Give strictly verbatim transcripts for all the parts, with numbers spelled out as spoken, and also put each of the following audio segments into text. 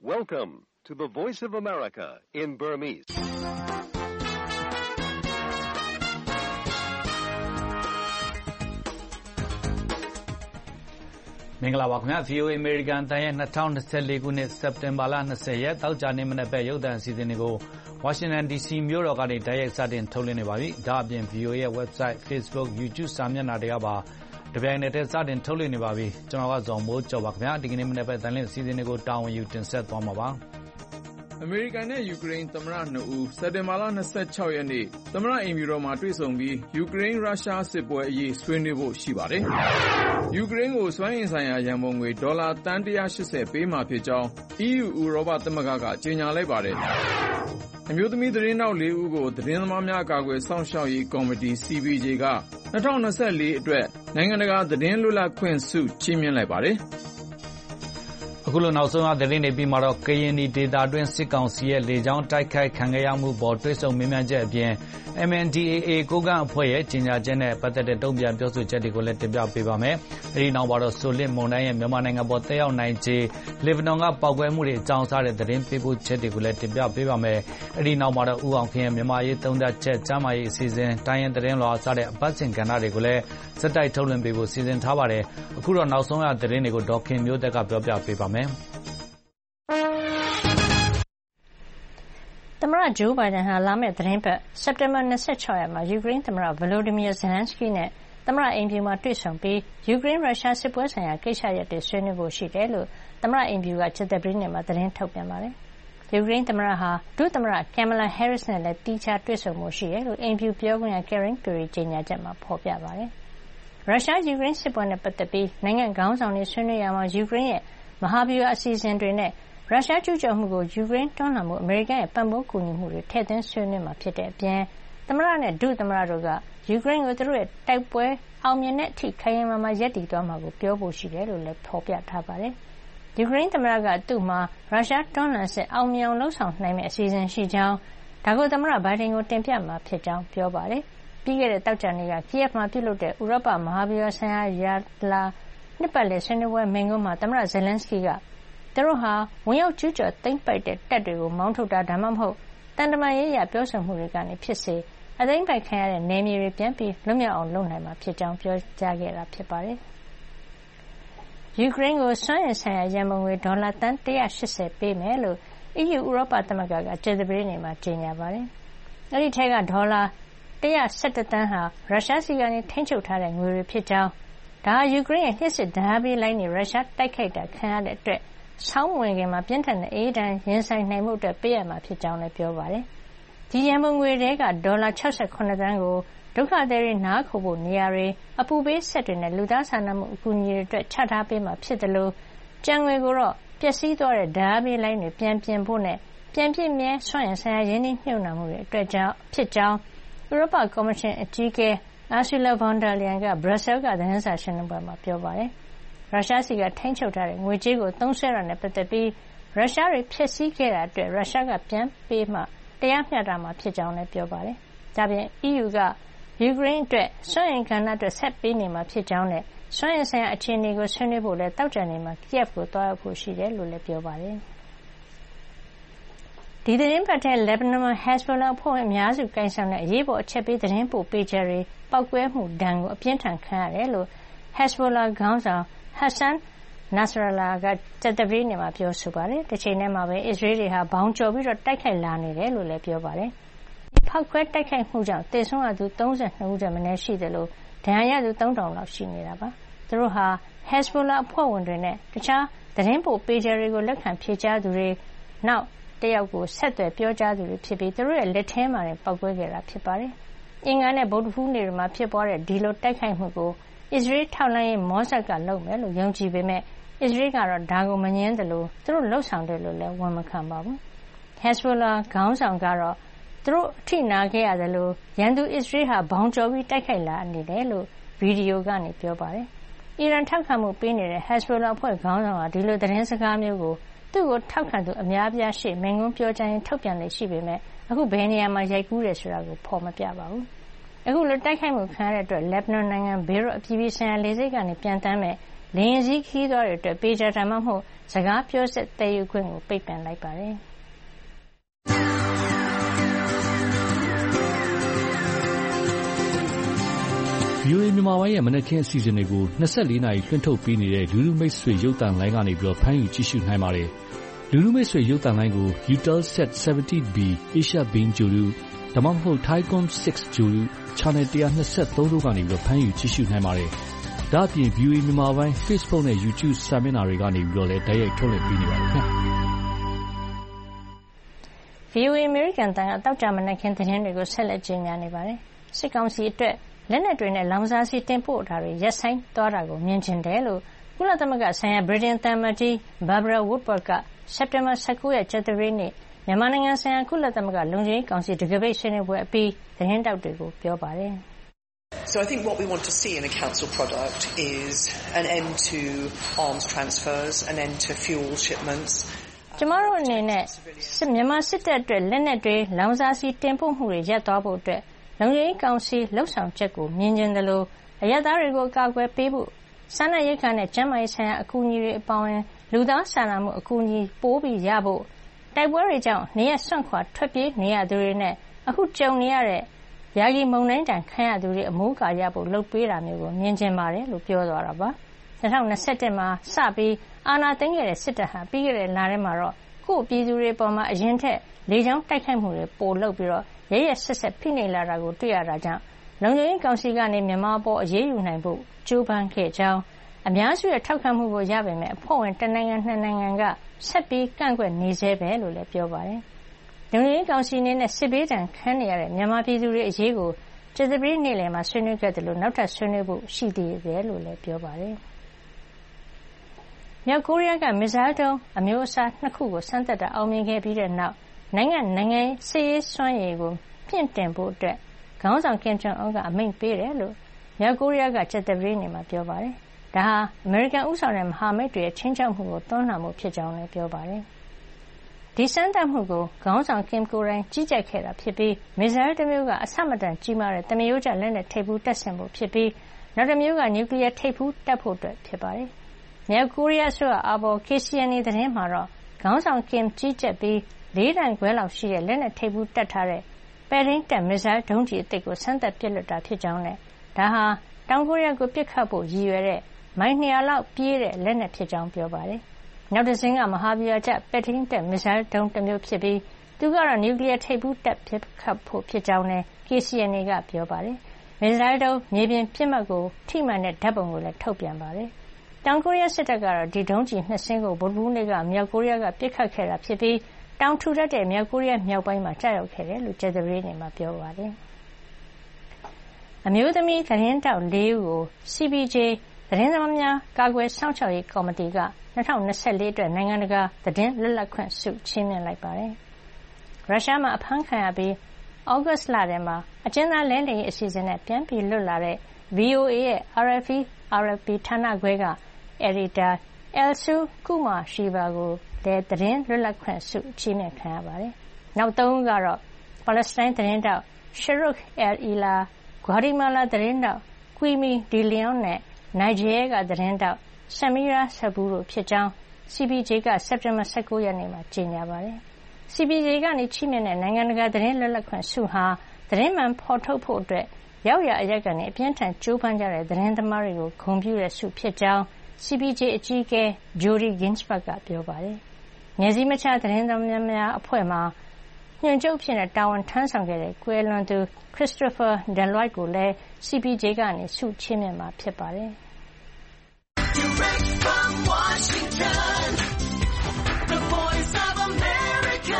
Welcome to the Voice of America in Burmese. ။မင်္ဂလာပါခင်ဗျာ ဗွီအိုအေ American တန်ရဲ့၂၀၂၄ခုနှစ်စက်တင်ဘာလ၂၀ရက်တောက်ကြနေ့မနက်ပဲရုပ်သံအစီအစဉ်တွေကို Washington ဒီ စီ မြို့တော်ကနေတိုက်ရိုက်စတင်ထုတ်လွှင့်နေပါပြီ။ဒါအပြင် ဗွီအိုအေ ရဲ့ website, Facebook, YouTube စာမျက်နှာတွေကပါတပြိုင်နက်တည်းစတင်ထုတ်လွှင့်နေပါပြီ။ကျွန်တော်ကဇော်မိုးကျော်ပါခင်ဗျာ။ဒီကနေ့မနက်ပဲတန်လင်းအစီအစဉ်တွေကိုတာဝန်ယူတင်ဆက်သွားမှာပါ။အမေရိကန်နဲ့ယူကရိန်းသမ္မတနှစ်ဦးစက်တင်ဘာလ၂၆ရက်နေ့သမ္မတအိမ်ဖြူတော်မှာတွေ့ဆုံပြီးယူကရိန်းရုရှားစစ်ပွဲအရေးဆွေးနွေးဖို့ရှိပါတယ်။ယူကရိန်းကိုစွမ်းအင်ဆိုင်ရာရန်ပုံငွေဒေါ်လာသန်း၁၈၀ပေးမှာဖြစ်ကြောင်း အီးယူ ဥရောပသမဂ္ဂကကြေညာလိုက်ပါတယ်။အမျိုးသမီးသတင်းတောက်လေးဦးကိုသတင်းသမားများကာကွယ်စောင့်ရှောက်ရေးကော်မတီ စီ ပီ ဂျေ က၂၀၂၄အတွက်နိုင်ငံတကာသတင်းလွတ်လပ်ခွင့်ဆုချီးမြှင့်လိုက်ပါတယ်။အခုလိုနောက်ဆုံးရသတင်းတွေပြီးမှတော့ကရင်နီဒေသတွင်းစစ်ကောင်စီရဲ့လေကြောင်းတိုက်ခိုက်ခံရမှုပေါ်တွဲဆုံမြင်မြန်ချက်အပြင် အမ် အန် ဒီ အေ အေ ကိုကန့်အဖွဲ့ရဲ့ကြေညာချက်နဲ့ပတ်သက်တဲ့တုံ့ပြန်ပြောဆိုချက်တွေကိုလည်းတင်ပြပေးပါမယ်။အဲဒီနောက်မှာတော့ဆိုလစ်မုန်တိုင်းရဲ့မြန်မာနိုင်ငံပေါ်တက်ရောက်နိုင်ခြေလေဗနွန်ကပောက်ကွဲမှုတွေအကြောင်းစားတဲ့သတင်းပေးပို့ချက်တွေကိုလည်းတင်ပြပေးပါမယ်။အဲဒီနောက်မှာတော့ဦးအောင်ခင်ရဲ့မြန်မာရေးသုံးသပ်ချက်ကျမ်းမာရေးအစီအစဉ်တိုင်းရင်သတင်းလွှာစတဲ့အပတ်စဉ်ကဏ္ဍတွေကိုလည်းစက်တိုက်ထုတ်လွှင့်ပေးဖို့စီစဉ်ထားပါတယ်။အခုတော့နောက်ဆုံးရသတင်းတွေကိုဒေါက်ခင်မျိုးသက်ကပြောပြပေးပါမယ်။သမ္မတဂျိုးဘိုင်ဒန်ဟာလာမယ့်သီတင်းပတ်စက်တင်ဘာ၂၆ရက်မှာယူကရိန်းသမ္မတဗလိုဒီမီယာဇယ်လန်စကီးနဲ့သမ္မတအိမ်ဖြူမှာတွေ့ဆုံပြီးယူကရိန်းရုရှားစစ်ပွဲဆိုင်ရာကိစ္စရပ်တွေဆွေးနွေးဖို့ရှိတယ်လို့သမ္မတအိမ်ဖြူကကြာသပတေးနေ့မှာသတင်းထုတ်ပြန်ပါတယ်။ယူကရိန်းသမ္မတဟာဒုသမ္မတကင်မလာဟဲရစ်နဲ့လည်းသီးခြားတွေ့ဆုံဖို့ရှိတယ်လို့အိမ်ဖြူပြောခွင့်ရကယ်ရင်ပီရီကြေညာချက်မှာဖော်ပြပါတယ်။ရုရှားယူကရိန်းစစ်ပွဲနဲ့ပတ်သက်ပြီးနိုင်ငံခေါင်းဆောင်တွေဆွေးနွေးရာမှာယူကရိန်းရဲ့မဟာဗျူဟာအစီအစဉ်တွေနဲ့ရုရှားကျူးကျော်မှုကိုယူကရိန်းတွန်းလှန်မှုအမေရိကန်ရဲ့ပံ့ပိုးကူညီမှုတွေထည့်သွင်းဆွေးနွေးမှာဖြစ်တဲ့အပြင်သမ္မတနဲ့ဒုသမ္မတတို့ကယူကရိန်းကိုသူတို့ရဲ့တိုက်ပွဲအောင်မြင်တဲ့အထိခိုင်မာမာရပ်တည်သွားမှာကိုပြောဖို့ရှိတယ်လို့လည်းဖော်ပြထားပါတယ်။ယူကရိန်းသမ္မတကသူ့မှာရုရှားတွန်းလှန်စစ်အောင်မြင်အောင်လှုပ်ဆောင်နိုင်မယ့်အစီအစဉ်ရှိကြောင်းဒါကိုသမ္မတဘိုင်ဒန်ကိုတင်ပြမှာဖြစ်ကြောင်းပြောပါတယ်။ပြီးခဲ့တဲ့တောက်ကြနေ့ကကီယက်မှာပြုလုပ်တဲ့ဥရောပမဟာဗျူဟာဆိုင်ရာယာလာနှစ်ပတ်လည်ဆွေးနွေးပွဲမိန့်ခွန်းမှာသမ္မတဇယ်လန်စကီးကသူတို့ဟာဝင်ရောက်ကျူးကျော်သိမ်းပိုက်တဲ့တပ်တွေကိုမောင်းထုတ်တာဒါမှမဟုတ်တန်တမာရေးရပြောဆိုမှုတွေကနေဖြစ်စေအသိမ်းပိုက်ခံရတဲ့နယ်မြေတွေပြန်ပြီးလွတ်မြောက်အောင်လုပ်နိုင်မှာဖြစ်ကြောင်းပြောကြားခဲ့တာဖြစ်ပါတယ်။ယူကရိန်းကိုစွမ်းအင်ဆိုင်ရာရန်ပုံငွေဒေါ်လာသန်း၁၈၀ပေးမယ်လို့အီးယူဥရောပသမဂ္ဂကကြာသပတေးနေ့မှာကြေညာပါတယ်။အဲဒီထဲကဒေါ်လာ၁၁၁သန်းဟာရုရှားစီကနေထိန်းချုပ်ထားတဲ့ငွေတွေဖြစ်ကြောင်းဒါဟာယူကရိန်းရဲ့လျှပ်စစ်ဓါတ်ပေးလိုင်းတွေရုရှားတိုက်ခိုက်တာခံရတဲ့အတွက်ဆောင်းဝင်ခင်မှာပြင်းထန်တဲ့အေးဒဏ်ရင်ဆိုင်နိုင်မှုအတွက်ပေးရမှာဖြစ်ကြောင်းလည်းပြောပါတယ်။ဒီရန်ပုံငွေတွေကဒေါ်လာ၆၇သန်းကိုဒုက္ခသည်တွေနားခိုဖို့နေရာတွေအပူပေးစက်တွေနဲ့လူသားစာနာမှုအကူအညီတွေအတွက်ချထားပေးမှာဖြစ်တယ်လို့ကြံငွေကိုတော့ပျက်စီးသွားတဲ့ဓါတ်ပေးလိုင်းတွေပြန်ပြင်ဖို့နဲ့ပြန်ပြည့်မြဲစွမ်းအင်ဆိုင်ရာရင်းနှီးမြှုပ်နှံမှုတွေအတွက်ကြောင့်ဖြစ်ကြောင်းဥရောပကော်မရှင်အကြီးအကဲအာဆူလာဗွန်ဒါလီယန်ကဘရပ်ဆဲလ်ကသတင်းစာရှင်းလင်းပွဲမှာပြောပါတယ်။ရုရှားစီကထိန်းချုပ်ထားတဲ့ငွေကြေးကိုသုံးစွဲတာနဲ့ပတ်သက်ပြီးရုရှားတွေဖျက်ဆီးခဲ့တာအတွက်ရုရှားကပြန်ပေးမှတရားမျှတမှာဖြစ်ကြောင်းလည်းပြောပါတယ်။ဒါပြင် အီးယူကယူကရိန်းအတွက်စွမ်းအင်ကဏ္ဍအတွက်ဆက်ပေးနေမှာဖြစ်ကြောင်းနဲ့စွမ်းအင်ဆိုင်ရာအခြေအနေကိုဆွေးနွေးဖို့လည်းတောက်ကြနေမှာကီယက်ကိုသွားရောက်ဖို့ရှိတယ်လို့လည်းပြောပါတယ်။ဒီသတင်းပတ်ထဲလက်ဘနွန်မှာဟက်ဇ်ဘိုလာအဖွဲ့ဝင်အများစုကိုင်ဆောင်တဲ့အရေးပေါ်အချက်ပေးသတင်းပို့ပေးချက်တွေပောက်ကွဲမှုဒဏ်ကိုအပြင်းထန်ခံရတယ်လို့ဟက်ဇ်ဘိုလာခေါင်းဆောင်ဟက်ဆန်နာစရာလာကကြာသပတေးနေ့မှာပြောဆိုပါတယ်။တစ်ချိန်တည်းမှာပဲအစ္စရေးတွေဟာဘောင်ကျော်ပြီးတော့တိုက်ခိုက်လာနေတယ်လို့လည်းပြောပါတယ်။ဒီဖောက်ခွဲတိုက်ခိုက်မှုကြောင့်သေဆုံးရသူ၃၂ဦးထက်မနည်းရှိတယ်လို့ဒဏ်ရာရသူသုံးထောင်လောက်ရှိနေတာပါ။သူတို့ဟာဟက်ဇ်ဘိုလာအဖွဲ့ဝင်တွေနဲ့တခြားသတင်းပို့ပေးကြတွေကိုလက်ခံဖြေကြားသူတွေနောက်တယောက်ကိုဆက်သွယ်ပြောကြားသူတွေဖြစ်ပြီးသူတို့ရဲ့လက်ထဲမှာပောက်ကွဲခဲ့တာဖြစ်ပါတယ်။အင်္ဂါနဲ့ဗုဒ္ဓဟူးနေ့တွေမှာဖြစ်ပွားတဲ့ဒီလိုတိုက်ခိုက်မှုကိုအစ္စရေးထောက်လှမ်းရေးမောဆက်ကလုပ်မယ်လို့ယုံကြည်ပေမဲ့အစ္စရေးကတော့ဒါကိုမငြင်းသလိုသူတို့လှုပ်ဆောင်တယ်လို့လည်းဝန်မခံပါဘူး။ ဟက်ဇ်ဘိုလာခေါင်းဆောင်ကတော့သူတို့အထိနာခဲ့ရတယ်လို့ရန်သူအစ္စရေးဟာဘောင်ကျော်ပြီးတိုက်ခိုက်လာနေတယ်လို့ဗီဒီယိုကနေပြောပါတယ်။အီရန်ထောက်ခံမှုပေးနေတဲ့ဟက်ဇ်ဘိုလာအဖွဲ့ခေါင်းဆောင်ကဒီလိုသတင်းစကားမျိုးကိုသူ့ကိုထောက်ခံသူအများပြားရှေ့မိန့်ခွန်းပြောကြားရင်ထုတ်ပြန်လေရှိပေမဲ့အခုဘယ်နေရာမှာရိုက်ကူးတယ်ဆိုတာကိုဖော်မပြပါဘူး။ အခုလိုတိုက်ခိုက်မှုခံရတဲ့အတွက်လက်ဘနွန်နိုင်ငံဘေရွတ်အပြည်ပြည်ဆိုင်ရာလေဆိပ်ကနေပြန်တမ်းမဲ့လေယာဉ်စီးခရီးသွားတွေအတွက်ပေဂျာဒါမှမဟုတ်စကားပြောစက်သယ်ယူခွင့်ကိုပိတ်ပင်လိုက်ပါတယ်။ဗွီအိုအေမြန်မာပိုင်းရဲ့မနက်ခင်းအစီအစဉ်တွေကိုနှစ်ဆယ့်လေးနာရီလွှင့်ထုတ်ပေးနေတဲ့လူလူမိတ်ဆွေရုပ်သံလိုင်းကနေပြီးတော့ဖမ်းယူကြည့်ရှုနိုင်ပါတယ်။လူလူမိတ်ဆွေရုပ်သံလိုင်းကို Eutelsat ဆယ်ဗန်တီ B Asia Beam Gjodu ဒါမှမဟုတ် Thaicom ၆ Gjodu Channel one twenty-threeတို့ကနေပြီးတော့ဖမ်းယူကြည့်ရှုနိုင်ပါတယ်။ဒါ့အပြင် ဗွီအိုအေမြန်မာပိုင်း Facebook နဲ့ YouTube စာမျက်နှာတွေကနေပြီးတော့လည်းတိုက်ရိုက်ထုတ်လွှင့်ပေးနေပါတယ်ခင်ဗျာ။ဗွီအိုအေ American တန်ကတောက်ကြမနက်ခင်းသတင်းတွေကိုဆက်လက်ကြေညာနေပါတယ်။စစ်ကောင်စီအတွက်လက်နက်တွေနဲ့လောင်စာဆီတင်ပို့တာတွေရပ်ဆိုင်းသွားတာကိုမြင်ချင်တယ်လို့ကုလသမဂ္ဂဆိုင်ရာဗြိတိန်သံအမတ်ကြီး Barbara Woodward ကစက်တင်ဘာone nineရက်ကြာသပတေးနေ့မြန်မာနိုင်ငံဆိုင်ရာကုလသမဂ္ဂလုံခြုံရေးကောင်စီတံခါးပိတ်ဆွေးနွေးပွဲအပြီးသတင်းထောက်တွေကိုပြောပါတယ်။ So I think what we want to see in a council product is an end to arms transfers, an end to fuel shipments. ကျမတို့အနေနဲ့မြန်မာစစ်တပ်အတွက်လက်နက်တွေလောင်စာဆီတင်ပို့မှုတွေရပ်သွားဖို့အတွက်လုံခြုံရေးကောင်စီလှုပ်ဆောင်ချက်ကိုမြင်ကျင်တယ်လို့အရပ်သားတွေကိုအကာအကွယ်ပေးဖို့စားနပ်ရိက္ခာနဲ့ကျန်းမာရေးဆိုင်ရာအကူအညီတွေအပါအဝင်လူသားစာနာမှုအကူအညီပိုးပြီးရဖို့တိုက်ပွဲတွေကြောင့်နေရစွန့်ခွာထွက်ပြေးနေရသူတွေနဲ့အခုကြုံနေရတဲ့ယာဂီမုန်တိုင်းတန်ခံရသူတွေအမိုးကာရဖို့လှုပ်ပေးတာမျိုးကိုမြင်ကျင်ပါတယ်လို့ပြောသွားတာပါ။twenty twenty-oneမှာစပြီးအာဏာသိမ်းခဲ့တဲ့စစ်တပ်ဟာပြီးခဲ့တဲ့လထဲမှာတော့ကိုယ့်ပြည်သူတွေပေါ်မှာအရင်ထက်လေကြောင်းတိုက်ခိုက်မှုတွေပိုလုပ်ပြီးတော့ရရဆက်ဆက်ဖိနှိပ်လာတာကိုတွေ့ရတာကြောင့်လုံခြုံရေးကောင်စီကနေမြန်မာပေါ်အရေးယူနိုင်ဖို့ကြိုးပမ်းခဲ့ကြောင်းအများစုရဲ့ထောက်ခံမှုကိုရပေမဲ့အဖွဲ့ဝင်တစ်နိုင်ငံနှစ်နိုင်ငံကဆက်ပြီးကန့်ကွက်နေသေးပဲလို့လည်းပြောပါတယ်။လုံခြုံရေးကောင်စီအနေနဲ့စစ်ဘေးဒဏ်ခံနေရတဲ့မြန်မာပြည်သူတွေအရေးကိုကြာသပတေးနေ့လယ်မှာဆွေးနွေးခဲ့တယ်လို့နောက်ထပ်ဆွေးနွေးဖို့ရှိသေးတယ်လို့လည်းပြောပါတယ်။မြောက်ကိုရီးယားကမစ်ဇိုင်းဒုံးအမျိုးအစားနှစ်ခုကိုစမ်းသပ်တာအောင်မြင်ခဲ့ပြီးတဲ့နောက်နိုင်ငံနိုင်ငံစစ်ရေးစွမ်းရည်ကိုမြင့်တင်ဖို့အတွက်ခေါင်းဆောင်ကင်ဂျုံအွန်းကအမိန့်ပေးတယ်လို့မြောက်ကိုရီးယားကကြာသပတေးနေ့မှာပြောပါတယ်။ဒါဟာအမေရိကန်ဦးဆောင်တဲ့မဟာမိတ်တွေရဲ့ချင်းချောက်မှုကိုတွန်းလှန်မှုဖြစ်ကြောင်းလည်းပြောပါတယ်။ဒီစမ်းသပ်မှုကိုခေါင်းဆောင်ကင်ကိုယ်တိုင်ကြီးကြပ်ခဲ့တာဖြစ်ပြီးမစ်ဇိုင်းတစ်မျိုးကအဆမတန်ကြီးမားတဲ့တမယိုးကျလက်နက်ထိပ်ဖူးတပ်ဆင်ဖို့ဖြစ်ပြီးနောက်တစ်မျိုးကနျူကလ িয়ার ထိပ်ဖူးတပ်ဖို့အတွက်ဖြစ်ပါတယ်။မြောက်ကိုရီးယားဆိုအာဘော် K C N A သတင်းမှာတော့ခေါင်းဆောင်ကင်ကြီးကြပ်ပြီးလေးတန်ခွဲလောက်ရှိတဲ့လက်နက်ထိပ်ဖူးတပ်ထားတဲ့ပဲရင်းတပ်မစ်ဇိုင်းဒုံးကျည်အသစ်ကိုစမ်းသပ်ပစ်လွှတ်တာဖြစ်ကြောင်းနဲ့ဒါဟာတောင်ကိုရီးယားကိုပစ်ခတ်ဖို့ရည်ရွယ်တဲ့မိုင်two hundredလောက်ပြေးတဲ့လက်နက်ဖြစ်ကြောင်းပြောပါတယ်။နောက်တစ်စင်းကမဟာဗျူဟာကျပဲရင်းတပ်မစ်ဇိုင်းဒုံးတစ်မျိုးဖြစ်ပြီးသူကတော့နျူကလ িয়ার ထိပ်ဖူးတပ်ပစ်ခတ်ဖို့ဖြစ်ကြောင်းနဲ့ K C N A ကပြောပါတယ်။မစ်ဇိုင်းဒုံးမြေပြင်ပစ်မှတ်ကိုထိမှန်တဲ့ဓာတ်ပုံကိုလည်းထုတ်ပြန်ပါတယ်။တောင်ကိုရီးယားစစ်တပ်ကတော့ဒီဒုံးကျည်နှစ်စင်းကိုဗုဒ္ဓဟူးနေ့ကမြောက်ကိုရီးယားကပစ်ခတ်ခဲ့တာဖြစ်ပြီးတောင်ထူထပ်တဲ့မြောက်ကိုရီးယားမြောက်ပိုင်းမှာကျရောက်ခဲ့တယ်လို့ကြာသပတေးနေ့မှာပြောပါတယ်။အမျိုးသမီးသတင်းတောက်လေးဦးကို C P J သတင်းသမားများကာကွယ်စောင့်ရှောက်ရေးကော်မတီကtwenty twenty-fourအတွက်နိုင်ငံတကာသတင်းလွတ်လပ်ခွင့်ဆုချီးမြှင့်လိုက်ပါတယ်။ရုရှားမှာအဖမ်းခံရပြီးဩဂတ်စ်လထဲမှာအကျဉ်းသားလဲလှယ်ရေးအစီအစဉ်နဲ့ပြန်ပြီးလွတ်လာတဲ့ V O A ရဲ့ R F E R F P ဌာနခွဲကအယ်ဒီတာ Elsu Kumar Shiva ကိုလည်းသတင်းလွတ်လပ်ခွင့်ဆုချီးမြှင့်ခံရပါတယ်။နောက်သုံးဦးကတော့ပါလက်စတိုင်းသတင်းတောက် Sharuk El-Ila, ဂွါတီမာလာသတင်းတောက် Quimi De Leon နဲ့နိုင်ဂျီးရီးယားကသတင်းတောက် Samira Sabu တို့ဖြစ်ကြောင်း C P J ကစက်တင်ဘာnineteenရက်နေ့မှာကြေညာပါတယ်။ C P J ကနေချီးမြှင့်တဲ့နိုင်ငံတကာသတင်းလွတ်လပ်ခွင့်ဆုဟာသတင်းမှန်ဖော်ထုတ်ဖို့အတွက်ရောက်ရာအရပ်ကနေအပြင်းထန်ကြိုးပမ်းကြတဲ့သတင်းသမားတွေကိုဂုဏ်ပြုတဲ့ဆုဖြစ်ကြောင်း C P J အကြီးအကဲ Jody Ginsburg ကပြောပါတယ်။နယ်စည်းမခြားသတင်းသမားများအဖွဲ့မှာညွှန်ချုပ်ဖြစ်တဲ့တာဝန်ထမ်းဆောင်ခဲ့တဲ့ကွယ်လွန်သူ Christopher Deloitte ကိုလည်း C P J ကနေဆုချီးမြှင့်မှာဖြစ်ပါတယ်။ Direct from Washington, the voice of America,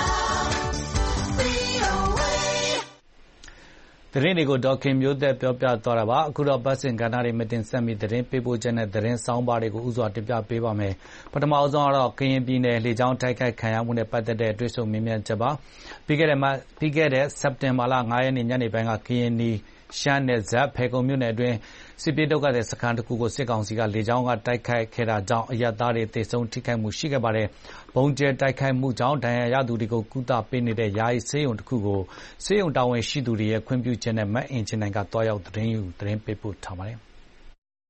V O A. သတင်းတွေကိုဒေါ်ခင်မျိုးသက်ပြောပြသွားတာပါအခုတော့ပတ်စင်ကဏ္ဍတွေမတင်ဆက်မီသတင်းပေးပို့ချက်နဲ့သတင်းဆောင်းပါးတွေကိုဥစွာတင်ပြပေးပါမယ်ပထမအဆုံးကတော့ကရင်ပြည်နယ်လေကြောင်းတိုက်ခိုက်ခံရမှုနဲ့ပတ်သက်တဲ့တွေ့ဆုံမြင်မြန်ချက်ပါပြီးခဲ့တဲ့မှာပြီးခဲ့တဲ့စက်တင်ဘာလfiveရက်နေ့ညနေပိုင်းကကရင်နီရှမ်းနယ်ဇက်ဖေကုံမြို့နယ်အတွင်းစစ်ပြေးဒုက္ခသည်စခန်းတစ်ခုကိုစစ်ကောင်စီကလေကြောင်းကတိုက်ခိုက်ခဲ့တာကြောင့်အရပ်သားတွေသေဆုံးထိခိုက်မှုရှိခဲ့ပါတယ်။ဘုံကျဲတိုက်ခိုက်မှုကြောင့်ဒဏ်ရာရသူတွေကိုကုသပေးနေတဲ့ယာယီဆေးရုံတစ်ခုကိုဆေးရုံတာဝန်ရှိသူတွေရဲ့ခွင့်ပြုချက်နဲ့မတ်အင်ဂျင်နိုင်ကတွားရောက်သတင်းယူသတင်းပေးပို့ထားပါတယ်။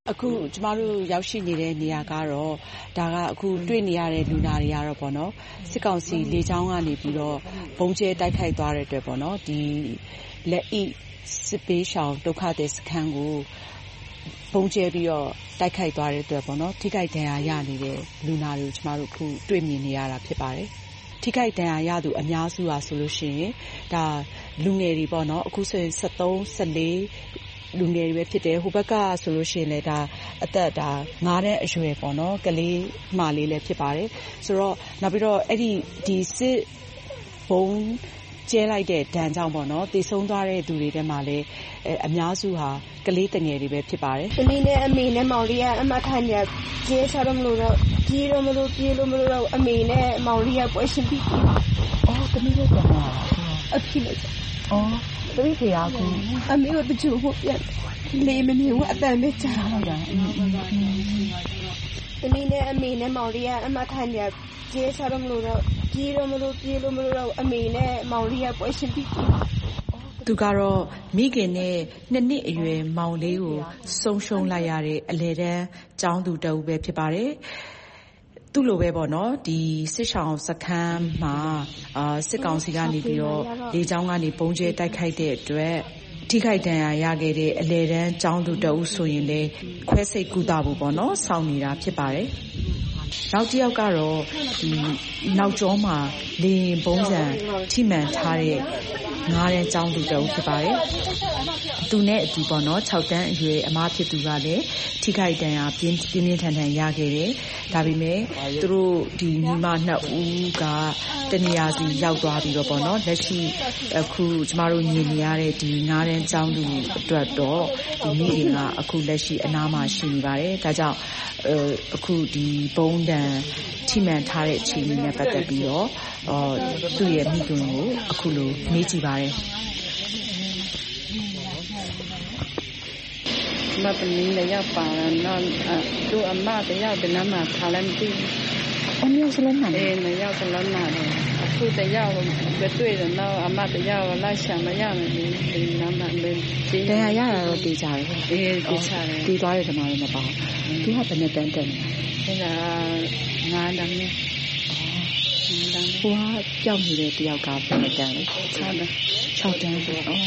အခုကျမတို့ရောက်ရှိနေတဲ့နေရာကတော့ဒါကအခုတွေ့နေရတဲ့လူနာတွေကတော့ပေါ့နော်စစ်ကောင်စီလေကြောင်းကနေပြီးတော့ဘုံကျဲတိုက်ခိုက်သွားတဲ့အတွက်ပေါ့နော်ဒီလက်ဤစစ်ပေးရှောင်ဒုက္ခသည်စခန်းကိုဘုံကျဲပြီးတော့တိုက်ခိုက်သွားတဲ့အတွက်ပေါ့နော်ထိခိုက်ဒဏ်ရာရနေတဲ့လူနာတွေကိုကျမတို့အခုတွေ့မြင်နေရတာဖြစ်ပါတယ်ထိခိုက်ဒဏ်ရာရသူအများစုဟာဆိုလို့ရှိရင်ဒါလူငယ်တွေပေါ့နော်အခုဆိုရင်၁၃ ၁၄လူငယ်တွေပဲဖြစ်တယ်ဟိုဘက်ကဆိုလို့ရှိရင်လည်းဒါအသက်ဒါငါးတဲ့အရွယ်ပေါ့နော်ကလေးမလေးလည်းဖြစ်ပါတယ်ဆိုတော့နောက်ပြီးတော့အဲ့ဒီဒီစစ်ဘုံကျဲလိုက်တဲ့ဒဏ်ကြောင့်ပေါ့နော်တေဆုံးသွားတဲ့သူတွေထဲမှာလည်းအများစုဟာကလေးတငယ်တွေပဲဖြစ်ပါတယ်။အမေနဲ့အမေနဲ့မောင်လေးကအမထိုင်ရကျေးစားတော့မလို့တော့ပြေးတော့မလို့ပြေးလို့မလို့တော့အမေနဲ့မောင်လေးကပွဲရှင်ပြီး။အော်တမီးတို့ကအဖြစ်လိုက်။အော်တမီးဖေကကူအမေကတချို့ဟုတ်ပြန်လေးမနေဘူးအတန်ပဲကြားလိုက်တာ။တမီးနဲ့အမေနဲ့မောင်လေးကအမထိုင်ရကျေးစားတော့မလို့တော့ပြေးတော့မလို့ပြေးလို့မလို့တော့အမေနဲ့မောင်လေးကပွဲရှင်ပြီးသူကတော့မိခင်နဲ့နှစ်နှစ်အရွယ်မောင်လေးကိုဆုံးရှုံးလိုက်ရတဲ့အလဲတန်းကျောင်းသူတဦးပဲဖြစ်ပါတယ်။သူ့လိုပဲပေါ့နော်ဒီစစ်ဆောင်စခန်းမှာအာစစ်ကောင်စီကနေပြီးတော့လေကြောင်းကနေပုံကျဲတိုက်ခိုက်တဲ့အတွက်ထိခိုက်ဒဏ်ရာရခဲ့တဲ့အလဲတန်းကျောင်းသူတဦးဆိုရင်လည်းခွဲစိတ်ကုသဖို့ပေါ့နော်စောင့်နေတာဖြစ်ပါတယ်။နောက်တစ်ယောက်ကတော့ဒီနောက်ကျောမှာလေရင်ပုံစံထိမှန်ထားတဲ့ငားတဲ့ကျောင်းသူတဦးဖြစ်ပါတယ်။သူနဲ့အတူပေါ့နော်၆တန်းအရွယ်အမဖြစ်သူကလည်းထိခိုက်ဒဏ်ရာပြင်းပြင်းပြင်းထန်ထန်ရခဲ့တယ်။ဒါပေမဲ့သူတို့ဒီညီမနှစ်ဦးကတနေရာစီရောက်သွားပြီးတော့ပေါ့နော်လက်ရှိအခုကျမတို့မြင်နေရတဲ့ဒီငားတဲ့ကျောင်းသူအတွက်တော့ဒီမိခင်ကအခုလက်ရှိအနားမှာရှိနေပါတယ်။ဒါကြောင့်အခုဒီဘုံတန်ထိမှန်ထားတဲ့အခြေအနေနဲ့ပတ်သက်ပြီးတော့သူ့ရဲ့မိခင်ကိုအခုလိုမေးကြည့်ပါတယ်မတမင်းလည်းရောက်ပါတော့သူ့အမတယောက်တနမ်းမှာထားလည်းမသိဘူးအမျိုးစလုံးနာအေးမရောက်စလုံးနာတယ်အခုတယောက်ပဲတွေ့တယ်တော့အမတယောက်လိုက်ရှာမရမယ်ဒီနမ်းမှာလေတရားရတာတော့တေးကြတယ်အေးတေးချတယ်တေးသွားတဲ့ဓမ္မတွေမပါဘူးသူကဘယ်နဲ့တန်းတက်လဲဒါကငါးတန်းနဲ့ဟိုကကြောက်နေတဲ့တယောက်ကဘယ်နဲ့တန်းလဲ၆တန်း၆တန်းဆိုတော့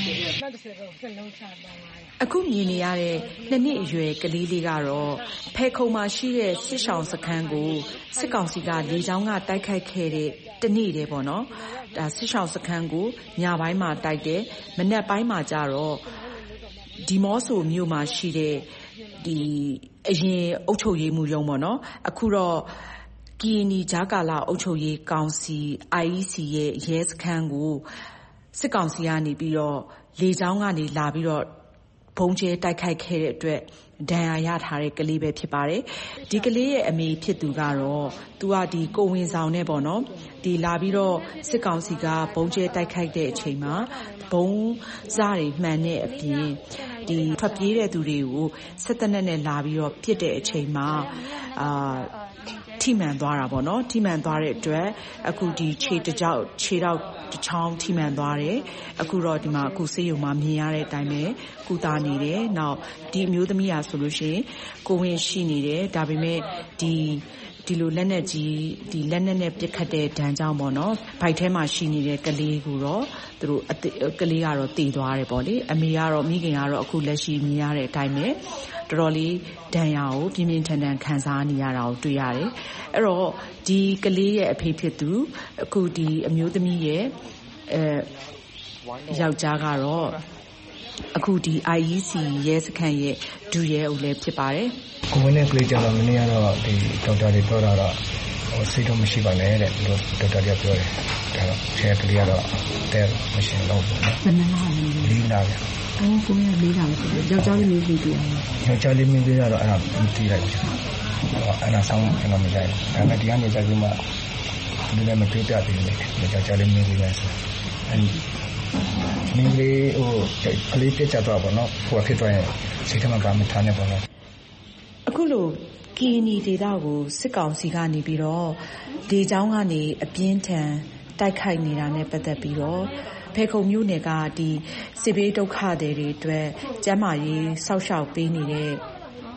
အခုမြင်နေရတဲ့နှစ်နှစ်အရွယ်ကလေးလေးကတော့ဖဲခုံမှာရှိတဲ့စစ်ဆောင်စခန်းကိုစစ်ကောင်စီကလေကြောင်းကတိုက်ခိုက်ခဲ့တဲ့တနေ့တည်းပေါ့နော်ဒါစစ်ဆောင်စခန်းကိုညပိုင်းမှာတိုက်တယ်မနက်ပိုင်းမှာကျတော့ဒီမော့ဆိုမြို့မှာရှိတဲ့ဒီအရင်အုပ်ချုပ်ရေးမှုရုံးပေါ့နော်အခုတော့ကီနီဂျာကာလာအုပ်ချုပ်ရေးကောင်စီ အိုင် အီ စီ ရဲ့ရဲစခန်းကိုစစ်ကောင်စီကနေပြီးတော့လေကြောင်းကနေလာပြီးတော့ဘုံကျဲတိုက်ခိုက်ခဲ့တဲ့အတွက်ဒဏ်ရာရထားတဲ့ကလေးပဲဖြစ်ပါတယ်ဒီကလေးရဲ့အမေဖြစ်သူကတော့သူကဒီကိုဝင်ဆောင်နဲ့ပေါ့နော်ဒီလာပြီးတော့စစ်ကောင်စီကဘုံကျဲတိုက်ခိုက်တဲ့အချိန်မှာဘုံစားတွေမှန်တဲ့အပြင်ဒီထွက်ပြေးတဲ့သူတွေကိုစစ်တပ်နဲ့လာပြီးတော့ပြစ်တဲ့အချိန်မှာအာထိမှန်သွားတာပေါ့နော်ထိမှန်သွားတဲ့အတွက်အခုဒီခြေတစ်ကြောက်ခြေတော့တစ်ချောင်းထိမှန်သွားတယ်အခုတော့ဒီမှာအခုဆေးရုံမှာမြင်ရတဲ့အတိုင်းပဲကုသနေတယ်နောက်ဒီအမျိုးသမီးရာဆိုလို့ရှိရင်ကိုဝင်ရှိနေတယ်ဒါပေမဲ့ဒီဒီလိုလက်နဲ့ကြီးဒီလက်နဲ့နဲ့ပြစ်ခတ်တဲ့ဒဏ်ကြောင့်ပေါ့နော်ဗိုက်ထဲမှာရှိနေတဲ့ကလေးကိုတော့သူတို့ကလေးကတော့တည်သွားတယ်ပေါ့လေအမေကတော့မိခင်ကတော့အခုလက်ရှိမြင်ရတဲ့အတိုင်းပဲတော်တော်လေးဒဏ်ရာကိုပြင်းပြင်းထန်ထန်ခံစားနေရတာကိုတွေ့ရတယ်အဲ့တော့ဒီကလေးရဲ့အဖေဖြစ်သူအခုဒီအမျိုးသမီးရဲ့အဲယောက်ျားကတော့အခုဒီ အိုင် အီ စီ ရဲစခန်းရဲ့ဒူရဲဦးလည်းဖြစ်ပါတယ်ကိုမင်းနဲ့ကလေးကြတော့မနေ့ကတော့ဒီဒေါက်တာတွေပြောတာတော့ဟိုစိတ်တော့မရှိပါနဲ့တဲ့ဒီလိုဒေါက်တာတွေပြောတယ်ဒါတော့ဆရာကလေးကတော့တဲ့မရှိတော့ဘူးနော်ဘယ်နှလားလဲလေးလားဗျအော်ကိုရလေးလားဆိုတော့ယောက်ျားလေးမျိုးပြီးတယ်ယောက်ျားလေးမျိုးပြီးတော့အဲ့ဒါမသိလိုက်ဘူးအဲ့ဒါဆောင်းကျွန်တော်မကြိုက်ဘူးဒါပေမဲ့ဒီကနေကြိုက်ပြီးမှဒီလည်းမတွေ့ပြသေးဘူးလေယောက်ျားလေးမျိုးပြီးလဲဆိုအဲ့မင်းလေးဟိုကလေးပြတ်ကြတော့ဗောနော်ဟိုဖြစ်သွားရင်စိတ်ထဲမှာဘာမှထားနေပါတော့အခုလိုကီနီဒေတာကိုစစ်ကောင်စီကနေပြီးတော့ဒေချောင်းကနေအပြင်းထန်တိုက်ခိုက်နေတာနဲ့ပတ်သက်ပြီးတော့ဖဲခုံမြို့နယ်ကဒီစစ်ဘေးဒုက္ခတွေတွေအတွက်ကျန်းမာရေးစောင့်ရှောက်ပေးနေတဲ့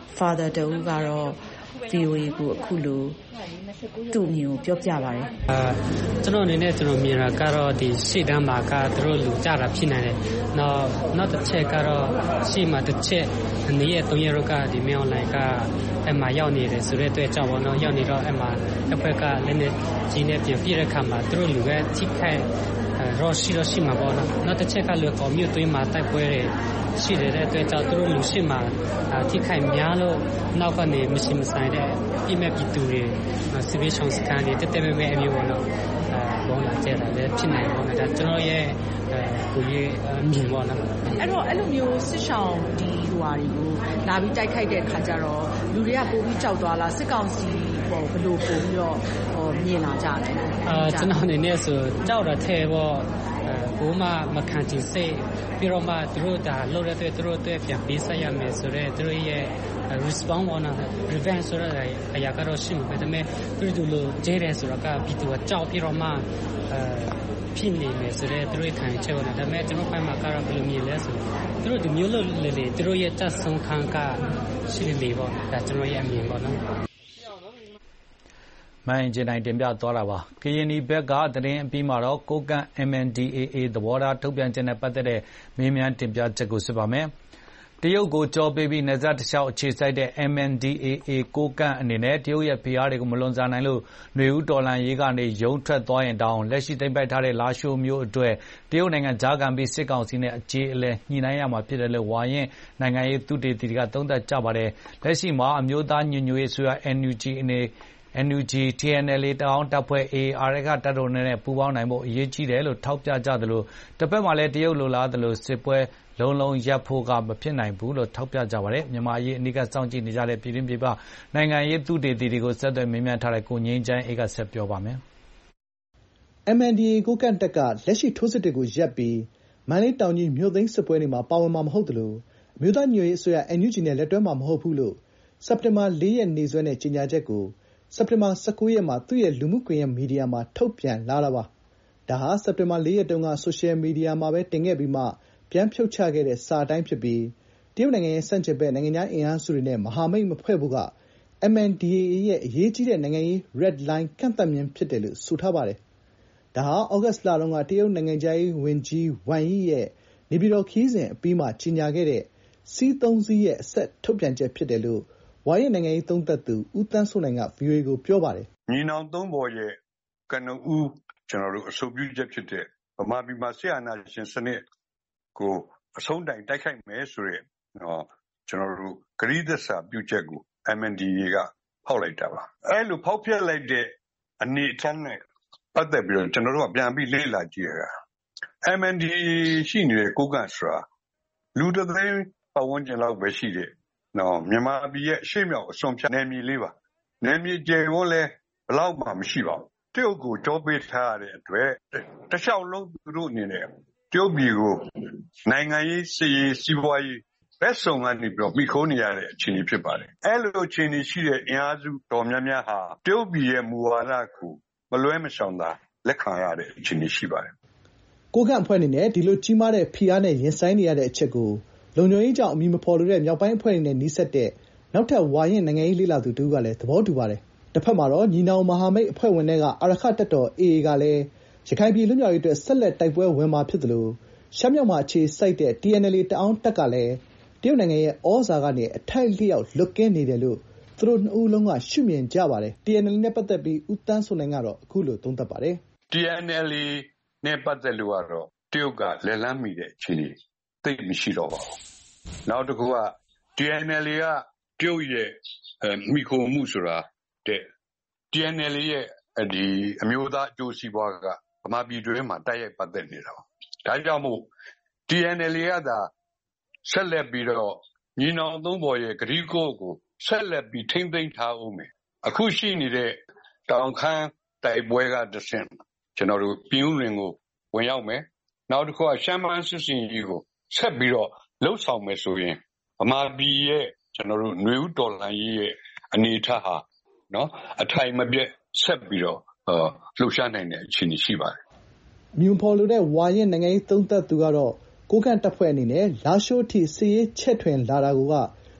Father တဦးကတော့ V O A ကိုအခုလိုသူ့အမြင်ကိုပြောပြပါတယ်။အာကျွန်တော်အနေနဲ့ကျွန်တော်မြင်တာကတော့ဒီရှေ့တန်းမှာကသူတို့လူကြတာဖြစ်နိုင်တယ်။နောက်နောက်တစ်ချက်ကတော့ရှေ့မှာတစ်ချက်အနေနဲ့သုံးရက်ကဒီမြောင်းလိုင်းကအမှရောက်နေတယ်ဆိုတဲ့အတွက်ကြောင့်ပေါ့နော်ရောက်နေတော့အမှတစ်ဖက်ကလည်းနဲ့ကြီးနဲ့ပြန်ပြည့်တဲ့ခါမှာသူတို့လူပဲထိခိုက်ရောရှိရောရှိမှာပေါ့နော်နောက်တစ်ချက်ကလည်းကော်မြို့သွင်းမှာတိုက်ပွဲတွေရှိတဲ့အတွက်ကြောင့်သူတို့လူရှိမှာထိခိုက်များလို့နောက်ကနေမရှိမဆိုင်တဲ့ပြည့်မဲ့ပြည်သူတွေစီဗီရှောင်းစကန်တွေတက်တက်မဲ့မဲ့အမျိုးပေါ့နော်ဘောလာကျတာလည်းဖြစ်နိုင်ပေါ့နော်ဒါကျွန်တော်ရဲ့ကိုကြီးမြင်ပေါ့နော်အဲ့တော့အဲ့လိုမျိုးစစ်ဆောင်ဒီဟိုဟာတွေကိုလာပြီးတိုက်ခိုက်တဲ့အခါကျတော့လူတွေကပိုပြီးကြောက်သွားလားစစ်ကောင်စီပေါ့ဘယ်လိုပို့ပြီးတော့ဟိုမြင်လာကြတယ်အာကျွန်တော်အနေနဲ့ဆိုကြောက်တာထဲပေါ့ဘိုးမမခံချင်စိတ်ပြီးတော့မှသူတို့ဒါလုပ်ရတဲ့သူတို့အတွက်ပြန်ပေးဆက်ရမယ်ဆိုတော့သူတို့ရဲ့ response ပေါ့နော် revenge ဆိုတဲ့အရာကတော့ရှိမှာပဲဒါပေမဲ့သူတို့လိုဂျဲတယ်ဆိုတော့ကပြီးသူကကြောက်ပြီးတော့မှအဲဖြစ်နေမယ်ဆိုတော့သူတို့ခံချက်ပေါ့နော်ဒါပေမဲ့ကျွန်တော်ပိုင်းမှာကတော့ဘယ်လိုမြင်လဲဆိုသူတို့ဒီမျိုးလို့လေလေသူတို့ရဲ့တက်ဆုံးခံကရှိနေပေါ့ဒါကျွန်တော်ရဲ့အမြင်ပေါ့နော်မိုင်းကျင်တိုင်းတင်ပြသွားတာပါကရင်နီဘက်ကသတင်းအပြီးမှာတော့ကိုကန့် M N D A A သဘောထားထုတ်ပြန်ချက်နဲ့ပတ်သက်တဲ့မေးမြန်းတင်ပြချက်ကိုစစ်ပါမယ်တရုတ်ကိုကြော်ပေးပြီးနယ်စပ်တလျှောက်အခြေစိုက်တဲ့ M N D A A ကိုကန့်အနေနဲ့တရုတ်ရဲ့ဖိအားတွေကိုမလွန်ဆန်နိုင်လို့ຫນွေဦးတော်လှန်ရေးကနေရုန်းထွက်သွားရင်တောင်လက်ရှိသိမ်းပိုက်ထားတဲ့လာရှိုးမျိုးအတွက်တရုတ်နိုင်ငံကြားခံပြီးစစ်ကောင်စီနဲ့အကြေအလဲညှိနှိုင်းရမှာဖြစ်တယ်လို့ဝါရင်နိုင်ငံရေးသုတေသီတွေကသုံးသပ်ကြပါတယ်လက်ရှိမှာအမျိုးသားညွညွရေးဆိုရ N U G အနေ N U G T N L A တောင်တပ်ဖွဲ့ A R ကတပ်တော်နဲ့ပူးပေါင်းနိုင်ဖို့အရေးကြီးတယ်လို့ထောက်ပြကြသလိုတစ်ဖက်မှာလည်းတရုတ်လိုလားသလိုစစ်ပွဲလုံးလုံးရပ်ဖို့ကမဖြစ်နိုင်ဘူးလို့ထောက်ပြကြပါတယ်မြန်မာရေးအနိကစောင့်ကြည့်နေကြတဲ့ပြည်တွင်းပြည်ပနိုင်ငံရေးသုတေသီတွေကိုဆက်သွယ်မေးမြန်းထားတဲ့ကိုငင်းချမ်းအေးကဆက်ပြောပါမယ် M N D A ကိုကန့်တပ်ကလက်ရှိထိုးစစ်တွေကိုရပ်ပြီးမန္တလေးတောင်ကြီးမြို့သိမ်းစစ်ပွဲတွေမှာပါဝင်မှာမဟုတ်သလိုအမျိုးသားညွရေးအစိုးရ N U G နဲ့လက်တွဲမှာမဟုတ်ဘူးလို့စက်တင်ဘာ၄ရက်နေ့စွဲနဲ့ကြေညာချက်ကိုစက်တင်ဘာ၁၉ရက်မှာသူ့ရဲ့လူမှုကွန်ရက်မီဒီယာမှာထုတ်ပြန်လာတာပါဒါဟာစက်တင်ဘာ၄ရက်တုန်းကဆိုရှယ်မီဒီယာမှာပဲတင်ခဲ့ပြီးမှပြန်ဖြုတ်ချခဲ့တဲ့စာတိုင်းဖြစ်ပြီးတရုတ်နိုင်ငံရဲ့စန့်ကျင်ဘက်နိုင်ငံခြားအင်အားစုတွေနဲ့မဟာမိတ်မဖွဲ့ဖို့က M N D A A ရဲ့အရေးကြီးတဲ့နိုင်ငံရေး red line ကန့်သတ်မျဉ်းဖြစ်တယ်လို့ဆိုထားပါတယ်ဒါဟာဩဂတ်စ်လတုန်းကတရုတ်နိုင်ငံခြားရေးဝန်ကြီးဝမ်ယီရဲ့နေပြည်တော်ခရီးစဉ်အပြီးမှာကြေညာခဲ့တဲ့စီးသုံးစီးရဲ့အဆက်ထုတ်ပြန်ချက်ဖြစ်တယ်လို့ဝါရင်နိုင်ငံရေးသုံးသပ်သူဦးတန်းစိုးနိုင်က V O A ကိုပြောပါတယ်ညီနောင်သုံးပေါ်ရဲ့ကနဦးကျွန်တော်တို့အဆိုပြုချက်ဖြစ်တဲ့ဗမာပြည်မှာဆရာနာရှင်စနစ်ကိုအဆုံးတိုင်တိုက်ခိုက်မယ်ဆိုရဲနော်ကျွန်တော်တို့ဂရိသစ္စာပြုချက်ကို M N D A ကဖောက်လိုက်တာပါအဲလိုဖောက်ပြလိုက်တဲ့အနေအထားနဲ့ပတ်သက်ပြီးတော့ကျွန်တော်တို့ကပြန်ပြီးလေ့လာကြည့်ရတာ M N D A ရှိနေတဲ့ကိုကန့်ဆိုတာလူတစ်သိန်းပတ်ဝန်းကျင်လောက်ပဲရှိတယ်နော်မြန်မာပြည်ရဲ့ရှေ့မြောက်အစွန်ဖြတ်နယ်မြေလေးပါနယ်မြေကျယ်ဝန်းလဲဘလောက်မှမရှိပါဘူးတရုတ်ကိုကြောပေးထားရတဲ့အတွက်တခြားလုံးသူတို့အနေနဲ့တရုတ်ပြည်ကိုနိုင်ငံရေးစီရေးစီးပွားရေးဘက်ဆောင်ကနေပြီးတော့မိခိုးနေရတဲ့အခြေအနေဖြစ်ပါတယ်အဲလိုအခြေအနေရှိတဲ့အင်အားစုတော်များများဟာတရုတ်ပြည်ရဲ့မူဝါဒကိုမလွဲမရှောင်သာလက်ခံရတဲ့အခြေအနေရှိပါတယ်ကိုကန့်အဖွဲ့အနေနဲ့ဒီလိုကြီးမားတဲ့ဖိအားနဲ့ရင်ဆိုင်နေရတဲ့အချက်ကိုလုံခြုံရေးကြောင့်အမည်မဖော်လိုတဲ့မြောက်ပိုင်းအဖွဲ့တွေနဲ့နှီးစပ်တဲ့နောက်ထပ်ဝါရင်နိုင်ငံရေးလေ့လာသူတူကလည်းသဘောတူပါတယ်တစ်ဖက်မှာတော့ညီနောင်မဟာမိတ်အဖွဲ့ဝင်တွေကအာရခတပ်တော် A A ကလည်းရခိုင်ပြည်လွတ်မြောက်ရေးအတွက်ဆက်လက်တိုက်ပွဲဝင်မှာဖြစ်သလိုရှမ်းမြောက်မှာအခြေစိုက်တဲ့ T N L A တအောင်းတပ်ကလည်းတရုတ်နိုင်ငံရဲ့ဩဇာကနေအထိုက်လျောက်လွတ်ကင်းနေတယ်လို့သူတို့နှစ်ဦးလုံးကရှုမြင်ကြပါတယ် T N L A နဲ့ပတ်သက်ပြီးဦးတန်းစိုးနိုင်ကတော့အခုလိုသုံးသပ်ပါတယ် T N L A နဲ့ပတ်သက်လို့ကတော့တရုတ်ကလက်လန်းမိတဲ့အခြေအနေသိမရှိတော့ပါဘူးနောက်တစ်ခုက T N L A ကတရုတ်ရဲ့မိခိုမှုဆိုတာတဲ့ T N L A ရဲ့ဒီအမျိုးသားအကျိုးစီးပွားကဗမာပြည်တွင်းမှာတိုက်ရိုက်ပတ်သက်နေတာပါဒါကြောင့်မို့ T N L A ကသာဆက်လက်ပြီးတော့ညီနောင်သုံးပေါ်ရဲ့ဂရီကိုကိုဆက်လက်ပြီးထိမ့်သိမ်းထားအောင်မယ်အခုရှိနေတဲ့တောင်ခမ်းတိုက်ပွဲကတဆင့်ကျွန်တော်တို့ပြည်ဦးလွင်ကိုဝင်ရောက်မယ်နောက်တစ်ခုကရှမ်းမန်းစစ်စင်ကြီးကိုဆက်ပြီးတော့လှုပ်ဆောင်မယ်ဆိုရင်ဗမာပြည်ရဲ့ကျွန်တော်တို့ຫນွေဦးတော်လှန်ရေးရဲ့အနေအထားဟာနော်အထိုင်မပြတ်ဆက်ပြီးတော့လှုပ်ရှားနိုင်တဲ့အခြေအနေရှိပါတယ်အမည်ဖော်လိုတဲ့ဝါရင်နိုင်ငံရေးသုံးသပ်သူကတော့ကိုကန့်တပ်ဖွဲ့အနေနဲ့လာရှိုးထိစစ်ရေးချက်ထွင်လာတာက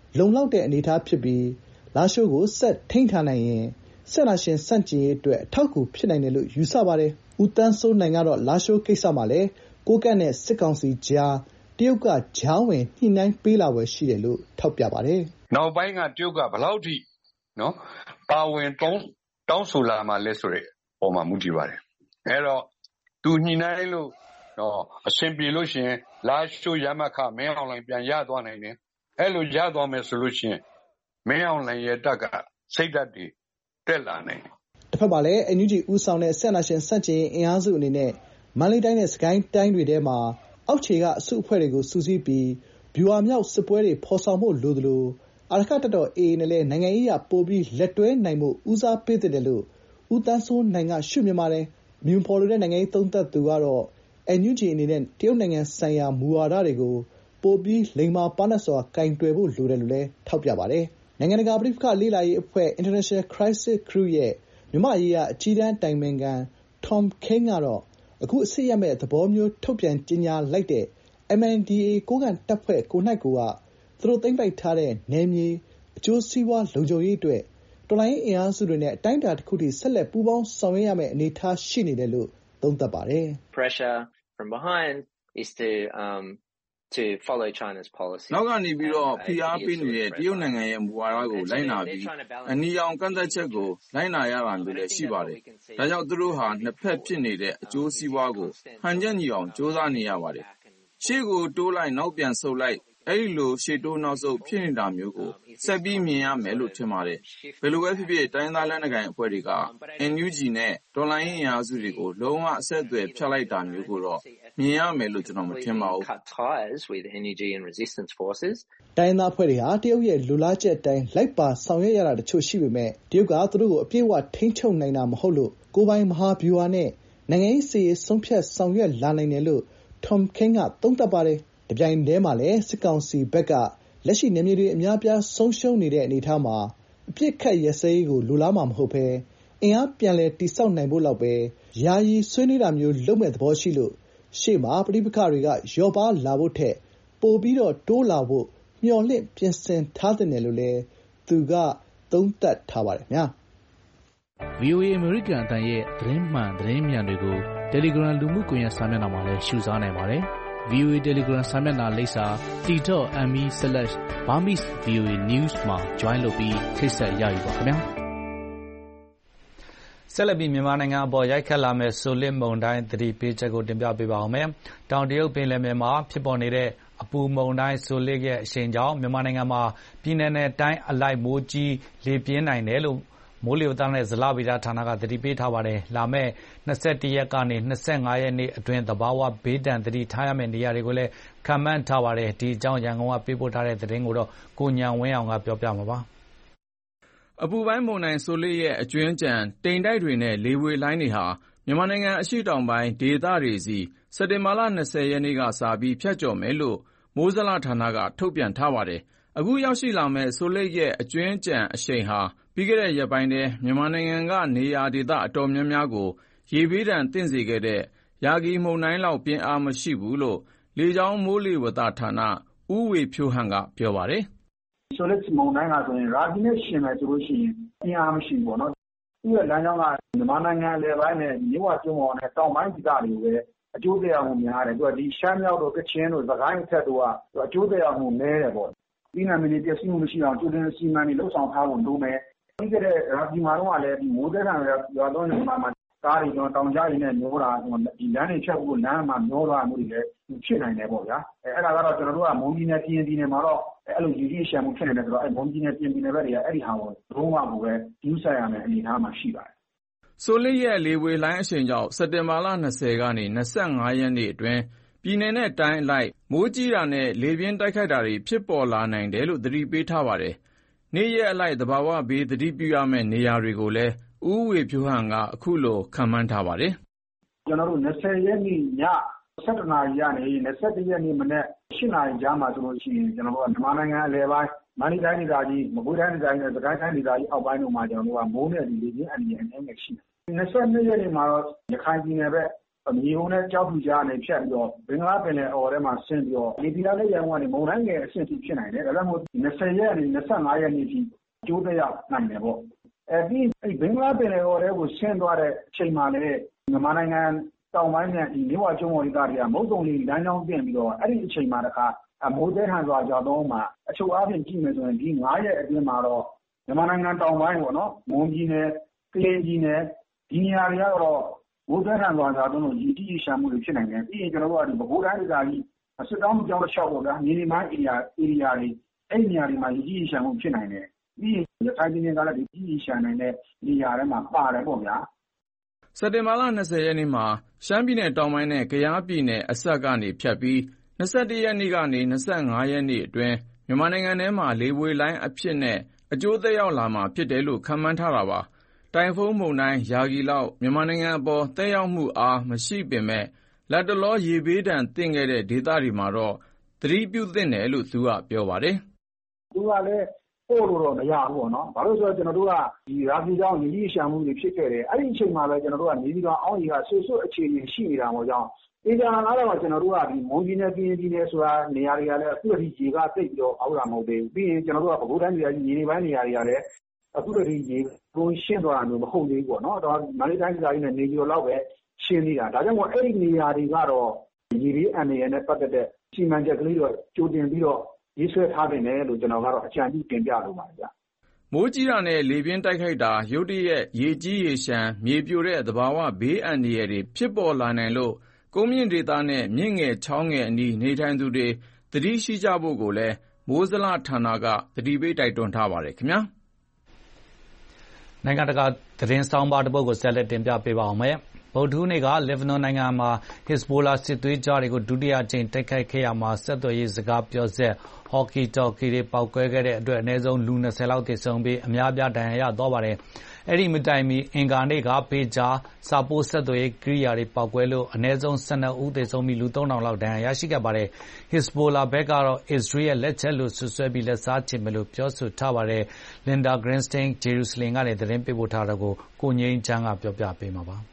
လုံလောက်တဲ့အနေအထားဖြစ်ပြီးလားရှိုးကိုဆက်ထိန်းထားနိုင်ရင်စစ်အာဏာရှင်ဆန့်ကျင်ရေးအတွက်အထောက်အကူဖြစ်နိုင်တယ်လို့ယူဆပါတယ်။ဦးသန်းစိုးနိုင်ကတော့လားရှိုးကိစ္စမှာလည်းကိုးကန့်နဲ့စစ်ကောင်စီကြားတရုတ်ကကြားဝင်ညှိနှိုင်းပေးလာဖွယ်ရှိတယ်လို့ထောက်ပြပါတယ်။ "နောက်ပိုင်းကတရုတ်ကဘယ်လောက်ထိနော်ပါဝင်တောင်းတောင်းဆိုလာမှာလဲဆိုတဲ့အပေါ်မှာမူတည်ပါတယ်။အဲတော့သူညှိနှိုင်းလို့နော်အဆင်ပြေလို့ရှိရင်လားရှိုးရမခမင်းအောင်လှိုင်ပြန်ရသွားနိုင်တယ်။အဲလိုရသွားမယ်ဆိုလို့ရှိရင်မင်းအောင်လှိုင်ရဲ့တပ်ကစိတ်ဓာတ်တွေတက်လာနိုင်တယ်။ " တဖက်မှာလည်း အန်ယူဂျီဦးဆောင်တဲ့စစ်အာဏာရှင်ဆန့်ကျင်ရေးအင်အားစုအနေနဲ့မန္တလေးတိုင်းနဲ့စစ်ကိုင်းတိုင်းတွေထဲမှာအောက်ခြေကအစုအဖွဲ့တွေကိုစုစည်းပြီးဗျူဟာမြောက်စစ်ပွဲတွေဖော်ဆောင်ဖို့လိုသလိုအာရက္ခတပ်တော် အေအေ နဲ့လည်းနိုင်ငံရေးအရပိုပြီးလက်တွဲနိုင်ဖို့ဦးစားပေးသင့်တယ်လို့ဦးသန်းစိုးနိုင်ကရှုမြင်ပါတယ်။အမည်မဖော်လိုတဲ့နိုင်ငံရေးသုံးသပ်သူကတော့အန်ယူဂျီအနေနဲ့တရုတ်နိုင်ငံဆိုင်ရာမူဝါဒတွေကိုပိုပြီးလိမ္မာပါးနပ်စွာကိုင်တွယ်ဖို့လိုတယ်လို့လည်းထောက်ပြပါတယ်။နိုင်ငံတကာပဋိပက္ခလေ့လာရေးအဖွဲ့ International Crisis Group ရဲ့မြန်မာ့ရေးရာအကြီးတန်းအတိုင်ပင်ခံ Tom King ကတော့အခုအစစ်ရပ်မယ့်သဘောမျိုးထုတ်ပြန်ကြေညာလိုက်တဲ့ အမ်အန်ဒီအေ ကိုးကန့်တပ်ဖွဲ့ကိုယ်နှိုက်ကိုကသူတို့သိမ်းပိုက်ထားတဲ့နယ်မြေအကျိုးစီးပွားလုံခြုံရေးအတွက်တော်လှန်ရေးအင်အားစုတွေနဲ့အတိုင်းအတာတစ်ခုထိဆက်လက်ပူးပေါင်းဆောင်ရွက်ရမယ့်အနေအထားရှိနေတယ်လို့သုံးသပ်ပါတယ်။ Pressure from behind is to um to follow China's policy. နောက်ကနေပြီးတော့ဖိအားပေးနေတဲ့တရုတ်နိုင်ငံရဲ့မူဝါဒကိုလိုက်နာပြီးအနီရောင်ကန့်သက်ချက်ကိုလိုက်နာရတာမျိုးလည်းရှိပါတယ်။ဒါကြောင့်သူတို့ဟာနှစ်ဖက်ဖြစ်နေတဲ့အကျိုးစီးပွားကိုဟန်ချက်ညီအောင်ကြိုးစားနေရပါတယ်။ရှေ့ကိုတိုးလိုက်နောက်ပြန်ဆုတ်လိုက်အဲဒီလိုရှေ့တိုးနောက်ဆုတ်ဖြစ်နေတာမျိုးကိုဆက်ပြီးမြင်ရမယ်လို့ထင်ပါတယ်။ဘယ်လိုပဲဖြစ်ဖြစ်တိုင်းသားလက်နက်ကိုင်အဖွဲ့တွေက အန်ယူဂျီ နဲ့တော်လှန်ရေးအင်အားစုတွေကိုလုံးဝအဆက်အသွယ်ဖြတ်လိုက်တာမျိုးကိုတော့မြင်ရမယ်လို့ကျွန်တော်မထင်ပါဘူး။တိုင်းသားအဖွဲ့တွေဟာတရုတ်ရဲ့လိုလားချက်အတိုင်းလိုက်ပါဆောင်ရွက်ရတာတချို့ရှိပေမဲ့တရုတ်ကသူတို့ကိုအပြည့်အဝထိန်းချုပ်နိုင်တာမဟုတ်လို့ကိုယ်ပိုင်မဟာဗျူဟာနဲ့နိုင်ငံရေးစစ်ရေးဆုံးဖြတ်ဆောင်ရွက်လာနိုင်တယ်လို့ Tom King ကသုံးသပ်ပါတယ်။တပြိုင်တည်းမှာလည်းစစ်ကောင်စီဘက်ကလက်ရှိနယ်မြေတွေအများအပြားဆုံးရှုံးနေတဲ့အနေအထားမှာအပြစ်ခတ်ရပ်စဲရေးကိုလိုလားမှာမဟုတ်ဘဲအင်အားပြန်လည်တည်ဆောက်နိုင်ဖို့လောက်ပဲယာယီဆွေးနွေးတာမျိုးလုပ်မဲ့သဘောရှိလို့ရှေ့မှာပဋိပက္ခတွေကလျော့ပါးလာဖို့ထက်ပိုပြီးတော့တိုးလာဖို့မျှော်လင့်ပြင်ဆင်ထားသင့်တယ်လို့လည်းသူကသုံးသပ်ထားပါတယ်ခင်ဗျာ။ ဗွီအိုအေ အမေရိကန်အသံရဲ့သတင်းမှန်သတင်းမြန်တွေကို Telegram လူမှုကွန်ရက်စာမျက်နှာမှာလည်းရှုစားနိုင်ပါတယ်။ ဗွီအိုအေ Telegram စာမျက်နှာလိပ်စာ တီ ဒေါ့ အမ် အီ ဆလပ် ဘာမစ် ဗီအိုအေ နျူးစ် မှာ join လုပ်ပြီးထိတ်ဆက်ရယူပါခင်ဗျာ။ဆက်လက်ပြီးမြန်မာနိုင်ငံအပေါ်ရိုက်ခတ်လာမယ့်ဆိုလစ်မုန်တိုင်းသတိပေးချက်ကိုတင်ပြပေးပါောင်းမယ်။တောင်တရုတ်ပင်လယ်ပြင်မှာဖြစ်ပေါ်နေတဲ့အပူမုန်တိုင်းဆိုလစ်ရဲ့အရှိန်ကြောင့်မြန်မာနိုင်ငံမှာပြည်내နဲ့တိုင်းအလိုက်မိုးကြီးလေပြင်းနိုင်တယ်လို့မိုးလေဝသနဲ့ဇလဗေဒဌာနကသတိပေးထားပါတယ်။လာမယ့်၂၁ရက်ကနေ၂၅ရက်နေ့အတွင်းသဘာဝဘေးဒဏ်သတိထားရမယ့်နေရာတွေကိုလည်းခန့်မှန်းထားပါတယ်။ဒီအကြောင်းရန်ကုန်ကပေးပို့ထားတဲ့သတင်းကိုကိုဉာဏ်ဝင်းအောင်ကပြောပြမှာပါ။အပူပိုင်းမုန်တိုင်းဆိုလစ်ရဲ့အကြွင်းအကျန်တိမ်တိုက်တွေနဲ့လေပွေလှိုင်းတွေဟာမြန်မာနိုင်ငံအရှေ့တောင်ပိုင်းဒေသတွေဆီစက်တင်ဘာလ၂၀ရက်နေ့ကစပြီးဖြတ်ကျော်မယ်လို့မိုးဇလဌာနကထုတ်ပြန်ထားပါတယ်။အခုရောက်ရှိလာမယ့်ဆိုလစ်ရဲ့အကြွင်းအကျန်အရှိန်ဟာပြီးခဲ့တဲ့ရက်ပိုင်းထဲမြန်မာနိုင်ငံကနေရာဒေသအတော်များများကိုရေဘေးဒဏ်သင့်စေခဲ့တဲ့ယာဂီမုန်တိုင်းလောက်ပြင်းအားမရှိဘူးလို့လေကြောင်းမိုးလေဝသဌာနဦးဝေဖြိုးဟန်ကပြောပါတယ်။ဆိုလစ်မုန်တိုင်းကဆိုရင်ရာဂီနဲ့ရှင်မယ်ဆိုလို့ရှိရင်ပြင်းအားမရှိဘူးပေါ့နော်။သူ့ရဲ့လမ်းကြောင်းကမြန်မာနိုင်ငံအလယ်ပိုင်းနဲ့မြစ်ဝကျွန်းပေါ်နဲ့တောင်ပိုင်းဒေသတွေကိုပဲအကျိုးသက်ရောက်မှုများတယ်။သူကဒီရှမ်းမြောက်တို့ကချင်တို့စကိုင်းအထက်တို့ကအကျိုးသက်ရောက်မှုနည်းတယ်ပေါ့။ပြီးနိုင်မင်းပျက်စီးမှုမရှိအောင်ကြိုတင်စီမံပြီးလှုပ်ဆောင်ထားဖို့လိုမယ်။ပြီးခဲ့တဲ့ရာဂီမှာတော့လည်းဒီမိုးသက်ခံရွာသွန်းနေမှာမှာကားတွေကျွန်တော်တောင်ကြားရင်းနဲ့မျောတာဒီလမ်းတွေဖြတ်ဖို့လမ်းမှာမျောသွားမှုတွေလည်းဖြစ်နိုင်တယ်ပေါ့ဗျာအဲအဲ့ဒါကတော့ကျွန်တော်တို့ကမုံကြီးနဲ့ပြင်ပြည်နယ်မှာတော့အဲ့လိုရည်ရည်ရှမ်းမှုဖြစ်နေတယ်ဆိုတော့အဲ့မုံကြီးနဲ့ပြင်ပြည်နယ်ဘက်တွေကအဲ့ဒီဟာကိုလုံးဝကိုပဲယူဆရမယ်အနေအထားမှာရှိပါတယ်ဆိုလစ်ရဲ့လေပွေလှိုင်းအရှိန်ကြောင့်စက်တင်ဘာလ၂၀ကနေ၂၅ရက်နေ့အတွင်းပြည်내နဲ့တိုင်းအလိုက်မိုးကြီးတာနဲ့လေပြင်းတိုက်ခတ်တာတွေဖြစ်ပေါ်လာနိုင်တယ်လို့သတိပေးထားပါတယ်။နေ့ရက်အလိုက်သဘာဝဘေးသတိပြုရမယ့်နေရာတွေကိုလည်းဦးဝေဖြိုးဟန်ကအခုလိုခန့်မှန်းထားပါတယ်။ကျွန်တော်တို့၂၀ရက်နေ့ည၁၁နာရီကနေ၂၁ရက်နေ့မနက်၈နာရီကြားမှာဆိုလို့ရှိရင်ကျွန်တော်တို့ကမြန်မာနိုင်ငံအလယ်ပိုင်းမန္တလေးတိုင်းဒေသကြီးမကွေးတိုင်းဒေသကြီးနဲ့စကိုင်းတိုင်းဒေသကြီးအောက်ပိုင်းတို့မှာကျွန်တော်တို့ကမိုးနဲ့လေပြင်းအန္တရာယ်အနည်းငယ်ရှိတယ်။၂၂ရက်နေ့မှာတော့ရခိုင်ပြည်နယ်ဘက်မြေပုံနဲ့ကြောက်ဖြူကြားနဲ့ဖြတ်ပြီးတော့ဘင်္ဂလားပင်လယ်အော်ထဲမှာဆင်းပြီးတော့လေပြင်းအားလည်းရန်ကုန်ကနေမုန်တိုင်းငယ်အဆင့်ထိဖြစ်နိုင်တယ်ဒါကြောင့်မို့20ရက်ကနေ25ရက်နေ့ထိကျိုးသက်ရောက်နိုင်တယ်ပေါ့အဲဒီအဲ့ဘင်္ဂလားပင်လယ်အော်ထဲကိုဆင်းသွားတဲ့အချိန်မှာလည်းမြန်မာနိုင်ငံတောင်ပိုင်းနဲ့ဒီမြဝကျွန်းပေါ်ဒေသတွေကမုတ်တုံလေးလမ်းကြောင်းပြင်ပြီးတော့အဲ့ဒီအချိန်မှာတခါမိုးသေးထန်စွာကြောက်တော့မှအချို့အားဖြင့်ကြည့်မယ်ဆိုရင်ဒီ9ရက်အတွင်းမှာတော့မြန်မာနိုင်ငံတောင်ပိုင်းပေါ့နော်မွန်ပြည်နယ်ကရင်ပြည်နယ်ဒီနေရာတွေကတော့မိုးသေးထန်စွာကြောက်တော့ရေကြီးရှာမှုတွေဖြစ်နိုင်တယ်ပြီးရင်ကျွန်တော်တို့ကဒီပဲခူးတိုင်းဒေသကြီးစစ်တောင်းကြောင်းတစ်လျှောက်ပေါ့ဗျာမြေနေမိုင်းဧရိယာဧရိယာတွေအဲ့ဒီနေရာတွေမှာရေကြီးရှာမှုဖြစ်နိုင်တယ်ပြီးရင်ရခိုင်ပြည်နယ်ကလည်းဒီကြီးရှာနိုင်တဲ့နေရာတွေမှာပါတယ်ပေါ့ဗျာစက်တင်ဘာလ20ရက်နေ့မှာရှမ်းပြည်နယ်တောင်ပိုင်းနဲ့ကယားပြည်နယ်အစပ်ကနေဖြတ်ပြီး21ရက်နေ့ကနေ25ရက်နေ့အတွင်းမြန်မာနိုင်ငံထဲမှာလေပွေလိုင်းအဖြစ်နဲ့အကျိုးသက်ရောက်လာမှာဖြစ်တယ်လို့ခန့်မှန်းထားတာပါ။တိုင်ဖုန်းမုန်တိုင်းယာဂီလောက်မြန်မာနိုင်ငံအပေါ်သက်ရောက်မှုအားမရှိပေမဲ့လတ်တလောရေဘေးဒဏ်သင့်ခဲ့တဲ့ဒေသတွေမှာတော့သတိပြုသင့်တယ်လို့သူကပြောပါတယ်။သူကလည်းပို့လို့တော့မရဘူးပေါ့နော်။ဘာလို့ဆိုတော့ကျွန်တော်တို့ကဒီရာသီကြောင့်ရေကြီးရှာမှုတွေဖြစ်ခဲ့တယ်။အဲ့ဒီအချိန်မှာပဲကျွန်တော်တို့ကနေပြီးတော့အောင်းရီကဆွဆွအခြေအနေရှိနေတာမို့ကြောင့်ဒီကြံလာတော့ကျွန်တော်တို့ကဒီမွန်ပြည်နယ်ပြည်ပြည်နယ်ဆိုတာနေရာတွေကလည်းအခုအထိရေကတိတ်ပြီးတော့အောက်လာမဟုတ်သေးဘူး။ပြီးရင်ကျွန်တော်တို့ကပဲခူးတိုင်းပြည်ကြီးရေပိုင်းနေရာတွေကလည်းအခုတည်းရေကိုရှင်းသွားတာမျိုးမဟုတ်သေးဘူးပေါ့နော်။ဒါမန္တလေးတိုင်းဒေသကြီးနဲ့နေပြည်တော်လောက်ပဲရှင်းနေတာ။ဒါကြောင့်မို့အဲ့ဒီနေရာတွေကတော့ရေဘေးအန္တရာယ်နဲ့ပတ်သက်တဲ့စီမံချက်ကလေးတော့ကြိုတင်ပြီးတော့ရေးဆွဲထားတယ်လို့ကျွန်တော်ကတော့အကြံပြုတင်ပြလိုပါတယ်ဗျ။မိုးကြီးတာနဲ့လေပြင်းတိုက်ခိုက်တာရုတ်တရက်ရေကြီးရေရှမ်းမြေပြိုတဲ့သဘာဝဘေးအန္တရာယ်တွေဖြစ်ပေါ်လာနိုင်လို့ကုန်းမြင့်ဒေသနဲ့မြင့်ငယ်ချောင်းငယ်အနီးနေထိုင်သူတွေသတိရှိကြဖို့ကိုလည်းမိုးဇလဌာနကသတိပေးတိုက်တွန်းထားပါတယ်ခင်ဗျာ။နိုင်ငံတကာသတင်းဆောင်းပါးတစ်ပုဒ်ကိုဆက်လက်တင်ပြပေးပါအောင်မယ်။ဗုဒ္ဓဟူးနေ့ကလက်ဘနွန်နိုင်ငံမှာဟစ်ဇ်ဘိုလာစစ်သွေးကြွတွေကိုဒုတိယအကြိမ်တိုက်ခိုက်ခဲ့ရမှာဆက်သွယ်ရေးစကားပြောစက်ဟော်ကီတော်ကီတွေပေါက်ကွဲခဲ့တဲ့အတွက်အနည်းဆုံးလူ20လောက်သေဆုံးပြီးအများအပြားဒဏ်ရာရသွားပါတယ်။အဲ့ဒီမတိုင်မီအင်္ဂါနေ့ကပေဂျာစာပိုးဆက်သွယ်ရေးကိရိယာတွေပေါက်ကွဲလို့အနည်းဆုံး12ဦးသေဆုံးပြီးလူသုံးထောင်လောက်ဒဏ်ရာရရှိခဲ့ပါတယ်။ ဟစ်ဇ်ဘိုလာဘက်ကတော့အစ္စရေးရဲ့လက်ချက်လို့ဆွဆွဲပြီးလက်စားချေမယ်လို့ပြောဆိုထားပါတယ်။ လင်ဒါဂရင်းစတိန်ဂျေရုဆလင်ကနေသတင်းပေးပို့ထားတာကိုကိုငိမ့်ချမ်းကပြောပြပေးမှာပါ။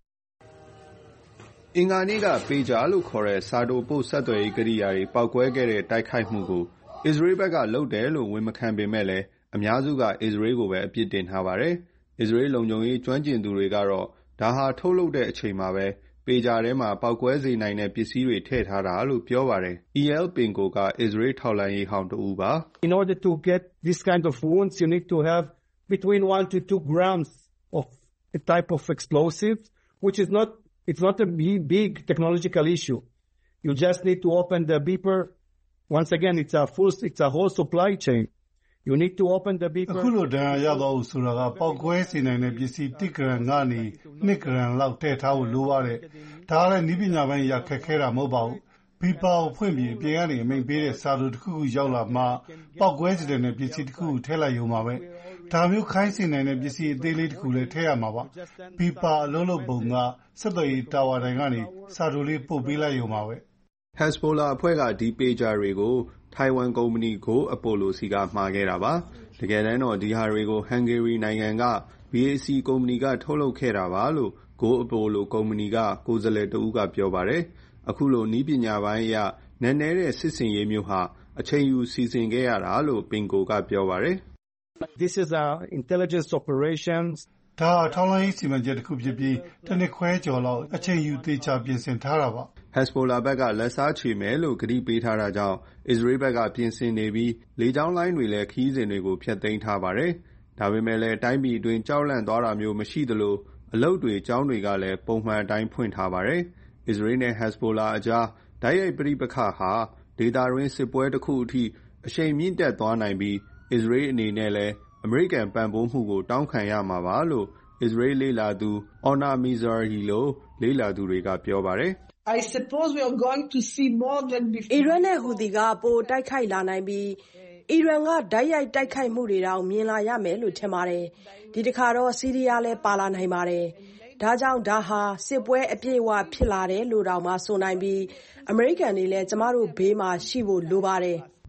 အင်္ဂါနေ့ကပေဂျာလို့ခေါ်တဲ့စာတိုပို့ဆက်သွယ်ရေးကိရိယာတွေပေါက်ကွဲခဲ့တဲ့တိုက်ခိုက်မှုကိုအစ္စရေးဘက်ကလုပ်တယ်လို့ဝန်မခံပေမဲ့လည်းအများစုကအစ္စရေးကိုပဲအပြစ်တင်ထားပါတယ်။အစ္စရေးလုံခြုံရေးကျွမ်းကျင်သူတွေကတော့ဒါဟာထုတ်လုပ်တဲ့အချိန်မှာပဲပေဂျာထဲမှာပေါက်ကွဲစေနိုင်တဲ့ပစ္စည်းတွေထည့်ထားတာလို့ပြောပါတယ်။ E L Pinko ကအစ္စရေးထောက်လှမ်းရေးဟောင်းတဦးပါ။ In order to get this kind of wounds you need to have between one to two grams of a type of explosives which is not It's not a big, big technological issue. You just need to open the beeper. Once again, it's a full, it's a whole supply chain. You need to open the beeper. အခုလိုဒဏ်ရာရတော့ဆိုတာကပေါက်ကွဲစေနိုင်တဲ့ပစ္စည်းတစ်ဂရမ်ကနေနှစ်ဂရမ်လောက်ထည့်ထားဖို့လိုပါတယ်။ဒါလည်းနည်းပညာပိုင်းရခက်ခဲတာမဟုတ်ပါဘူး။ဘီပါကိုဖွင့်ပြီးအပြင်ကနေအမိန့်ပေးတဲ့စာတို့တစ်ခုခုရောက်လာမှပေါက်ကွဲစေတဲ့ပစ္စည်းတစ်ခုကိုထည့်လိုက်ရုံပါပဲ။ဒါမျိုးခိုင်းစေနိုင်တဲ့ပစ္စည်းအသေးလေးတစ်ခုလည်းထည့်ရမှာပါ။ဘီပါအလုံးလုံးပုံကဆက်သွယ်ရေးတာဝါတိုင်ကနေစာတိုလေးပို့ပေးလိုက်ရုံပါပဲ။ Hezbollah အဖွဲ့ကဒီပေဂျာတွေကိုထိုင်ဝမ်ကုမ္ပဏီ Go Apollo စီကမှာခဲ့တာပါ။တကယ်တမ်းတော့ဒီဟာတွေကိုဟန်ဂေရီနိုင်ငံက B A C ကုမ္ပဏီကထုတ်လုပ်ခဲ့တာပါလို့ Go Apollo ကုမ္ပဏီကကိုယ်စားလှယ်တဦးကပြောပါတယ်။အခုလိုနည်းပညာပိုင်းအရနက်နဲတဲ့စစ်စင်ရေးမျိုးဟာအချိန်ယူစီစဉ်ခဲ့ရတာလို့ပင်ကိုကပြောပါတယ်။ This is our intelligence operations ဒါထောက်လှမ်းရေးစီမံချက်တစ်ခုဖြစ်ပြီးတစ်နှစ်ခွဲကျော်လောက်အချိန်ယူသေချာပြင်ဆင်ထားတာပါ။ Hezbollah ဘက်ကလက်စားချေမယ်လို့ကတိပေးထားတာကြောင့်အစ္စရေးဘက်ကပြင်ဆင်နေပြီးလေကြောင်းလိုင်းတွေလည်းခီးစဉ်တွေကိုဖျက်သိမ်းထားပါတယ်။ဒါပေမဲ့လည်းတိုင်းပြည်အတွင်းကြောက်လန့်သွားတာမျိုးမရှိသလိုအလုပ်တွေကျောင်းတွေကလည်းပုံမှန်အတိုင်းဖွင့်ထားပါတယ်။အစ္စရေးနဲ့ Hezbollah အကြားဓာတ်ရိုက်ပဋိပက္ခဟာဒေသတွင်းစစ်ပွဲတစ်ခုအထိအရှိန်မြင့်တက်သွားနိုင်ပြီးအစ္စရေးအနေနဲ့လည်းအမေရိကန်ပံ့ပိုးမှုကိုတောင်းခံရမှာပါလို့အစ္စရေးလေ့လာသူ Ona Mizrahi လိုလေ့လာသူတွေကပြောပါတယ်။ I suppose we are going to see more than before. အီရန်နဲ့ဟူသီကပိုတိုက်ခိုက်လာနိုင်ပြီးအီရန်ကဓာတ်ရိုက်တိုက်ခိုက်မှုတွေတောင်မြင်လာရမယ်လို့ထင်ပါတယ်။ဒီတစ်ခါတော့ဆီးရီးယားလည်းပါလာနိုင်ပါတယ်။ဒါကြောင့်ဒါဟာစစ်ပွဲအပြည့်အဝဖြစ်လာတယ်လို့တောင်မှဆိုနိုင်ပြီးအမေရိကန်တွေလည်းကျမတို့ဘေးမှာရှိဖို့လိုပါတယ်။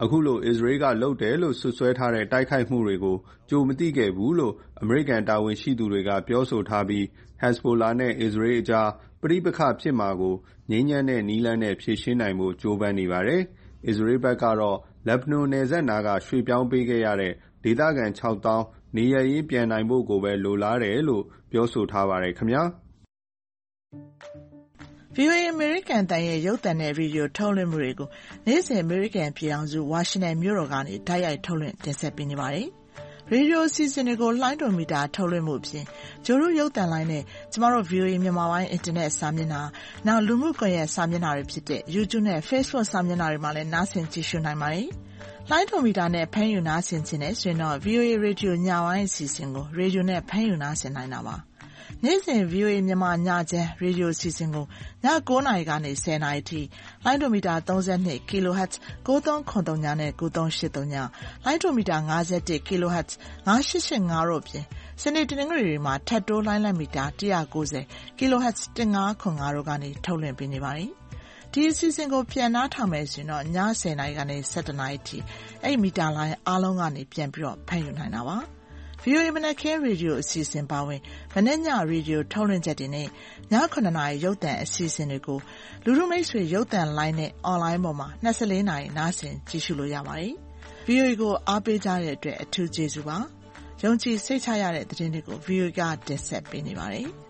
အခုလိုအစ္စရေးကလုပ်တယ်လို့ဆွဆွဲထားတဲ့တိုက်ခိုက်မှုတွေကိုကြိုမသိခဲ့ဘူးလို့အမေရိကန်တာဝန်ရှိသူတွေကပြောဆိုထားပြီး Hezbollah နဲ့အစ္စရေးအကြားပဋိပက္ခဖြစ်မှာကိုငြိမ်းချမ်းတဲ့နည်းလမ်းနဲ့ဖြေရှင်းနိုင်ဖို့ကြိုးပမ်းနေပါတယ်။အစ္စရေးဘက်ကတော့လက်ဘနွန်နယ်စပ်နားကရွှေ့ပြောင်းပေးခဲ့ရတဲ့ဒေသခံခြောက်သောင်းနေရပ်ရင်းပြန်နိုင်ဖို့ကိုပဲလိုလားတယ်လို့ပြောဆိုထားပါတယ်ခင်ဗျာ။ဗွီအိုအေ အမေရိကန်အသံရဲ့ရုပ်သံနဲ့ရေဒီယိုထုတ်လွှင့်မှုတွေကိုနေ့စဉ်အမေရိကန်ပြည်ထောင်စုဝါရှင်တန်မြို့တော်ကနေတိုက်ရိုက်ထုတ်လွှင့်တင်ဆက်ပေးနေပါတယ်။ရေဒီယိုအစီအစဉ်တွေကိုလှိုင်းတော်မီတာထုတ်လွှင့်မှုအပြင်ဂြိုလ်တုရုပ်သံလိုင်းနဲ့ကျမတို့ ဗွီအိုအေ မြန်မာပိုင်းအင်တာနက်စာမျက်နှာ၊နောက်လူမှုကွန်ရက်စာမျက်နှာတွေဖြစ်တဲ့ YouTube နဲ့ Facebook စာမျက်နှာတွေမှာလည်းနားဆင်ကြည့်ရှုနိုင်ပါတယ်။လှိုင်းတော်မီတာနဲ့ဖမ်းယူနားဆင်ချင်တယ်ဆိုရင်တော့ ဗွီအိုအေ ရေဒီယိုညပိုင်းအစီအစဉ်ကိုရေဒီယိုနဲ့ဖမ်းယူနားဆင်နိုင်တာပါ။နေ့စဉ် ဗွီအိုအေ မြန်မာညချမ်းရေဒီယိုအစီအစဉ်ကိုည၉နာရီကနေ၁၀နာရီအထိလိုင်းဒိုမီတာ၃၂ kHz ၉၃၇၃နဲ့၉၃၈၃လိုင်းဒိုမီတာ၅၁ kHz ၅၈၈၅တို့အပြင်စနေတနင်္ဂနွေတွေမှာထပ်တိုးလိုင်းလက်မီတာ၁၉၀ kHz ၁၅၇၅တို့ကနေထုတ်လွှင့်ပေးနေပါတယ်။ဒီအစီအစဉ်ကိုပြန်နားထောင်မယ်ဆိုရင်တော့ည၁၀နာရီကနေ၁၁နာရီအထိအဲ့မီတာလိုင်းအားလုံးကနေပြန်ပြီးတော့ဖမ်းယူနိုင်တာပါ။ဗွီအိုအေမနက်ခင်းရေဒီယိုအစီအစဉ်ပါဝင်မနေ့ညရေဒီယိုထုတ်လွှင့်ချက်တွေနဲ့ည၇နာရီရုပ်သံအစီအစဉ်တွေကိုလူထုမိတ်ဆွေရုပ်သံလိုင်းနဲ့အွန်လိုင်းပေါ်မှာ၂၄နာရီနားဆင်ကြည့်ရှုလို့ရပါတယ်။ ဗွီအိုအေကိုအားပေးကြတဲ့အတွက်အထူးကျေးဇူးပါ။ယုံကြည်စိတ်ချရတဲ့သတင်းတွေကို ဗွီအိုအေကတင်ဆက်ပေးနေပါတယ်။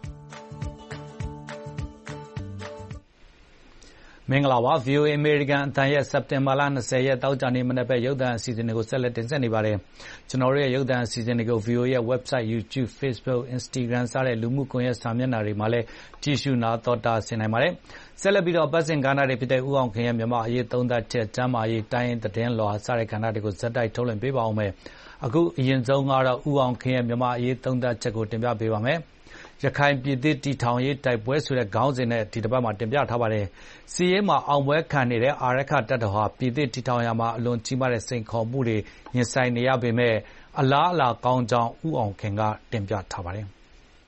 မင်္ဂလာပါ ဗွီအိုအေ အမေရိကန်အသံရဲ့စက်တင်ဘာလ၂၀ရက်တောက်ကြနေ့မနက်ပဲရုပ်သံအစီအစဉ်တွေကိုဆက်လက်တင်ဆက်နေပါတယ်။ကျွန်တော်တို့ရဲ့ရုပ်သံအစီအစဉ်တွေကို ဗွီအိုအေရဲ့ website, YouTube, Facebook, Instagram စတဲ့လူမှုကွန်ရက်စာမျက်နှာတွေမှာလည်းကြည့်ရှုနားတော်တာဆင်နိုင်ပါတယ်။ဆက်လက်ပြီးတော့ပတ်စင်ကဏ္ဍတွေဖြစ်တဲ့ဥအောင်ခင်ရဲ့မြန်မာအရေးသုံးသပ်ချက်၊ကျမ်းမာရေးတိုင်းသတင်းလွှာစတဲ့ကဏ္ဍတွေကိုဇက်တိုက်ထုတ်လွှင့်ပေးပါဦးမယ်။အခုအရင်ဆုံးကတော့ဥအောင်ခင်ရဲ့မြန်မာအရေးသုံးသပ်ချက်ကိုတင်ပြပေးပါမယ်။ရခိုင်ပြည်သစ်တည်ထောင်ရေးတိုက်ပွဲဆိုတဲ့ခေါင်းစဉ်နဲ့ဒီတစ်ပတ်မှာတင်ပြထားပါတယ်။စီးရေးမှာအောင်ပွဲခံနေတဲ့အာရက္ခတပ်တော်ဟာပြည်သစ်တည်ထောင်ရာမှာအလွန်ကြီးမားတဲ့စိန်ခေါ်မှုတွေရင်ဆိုင်နေရပေမဲ့အလားအလာကောင်းကြောင်းဥအောင်ခင်ကတင်ပြထားပါတယ်။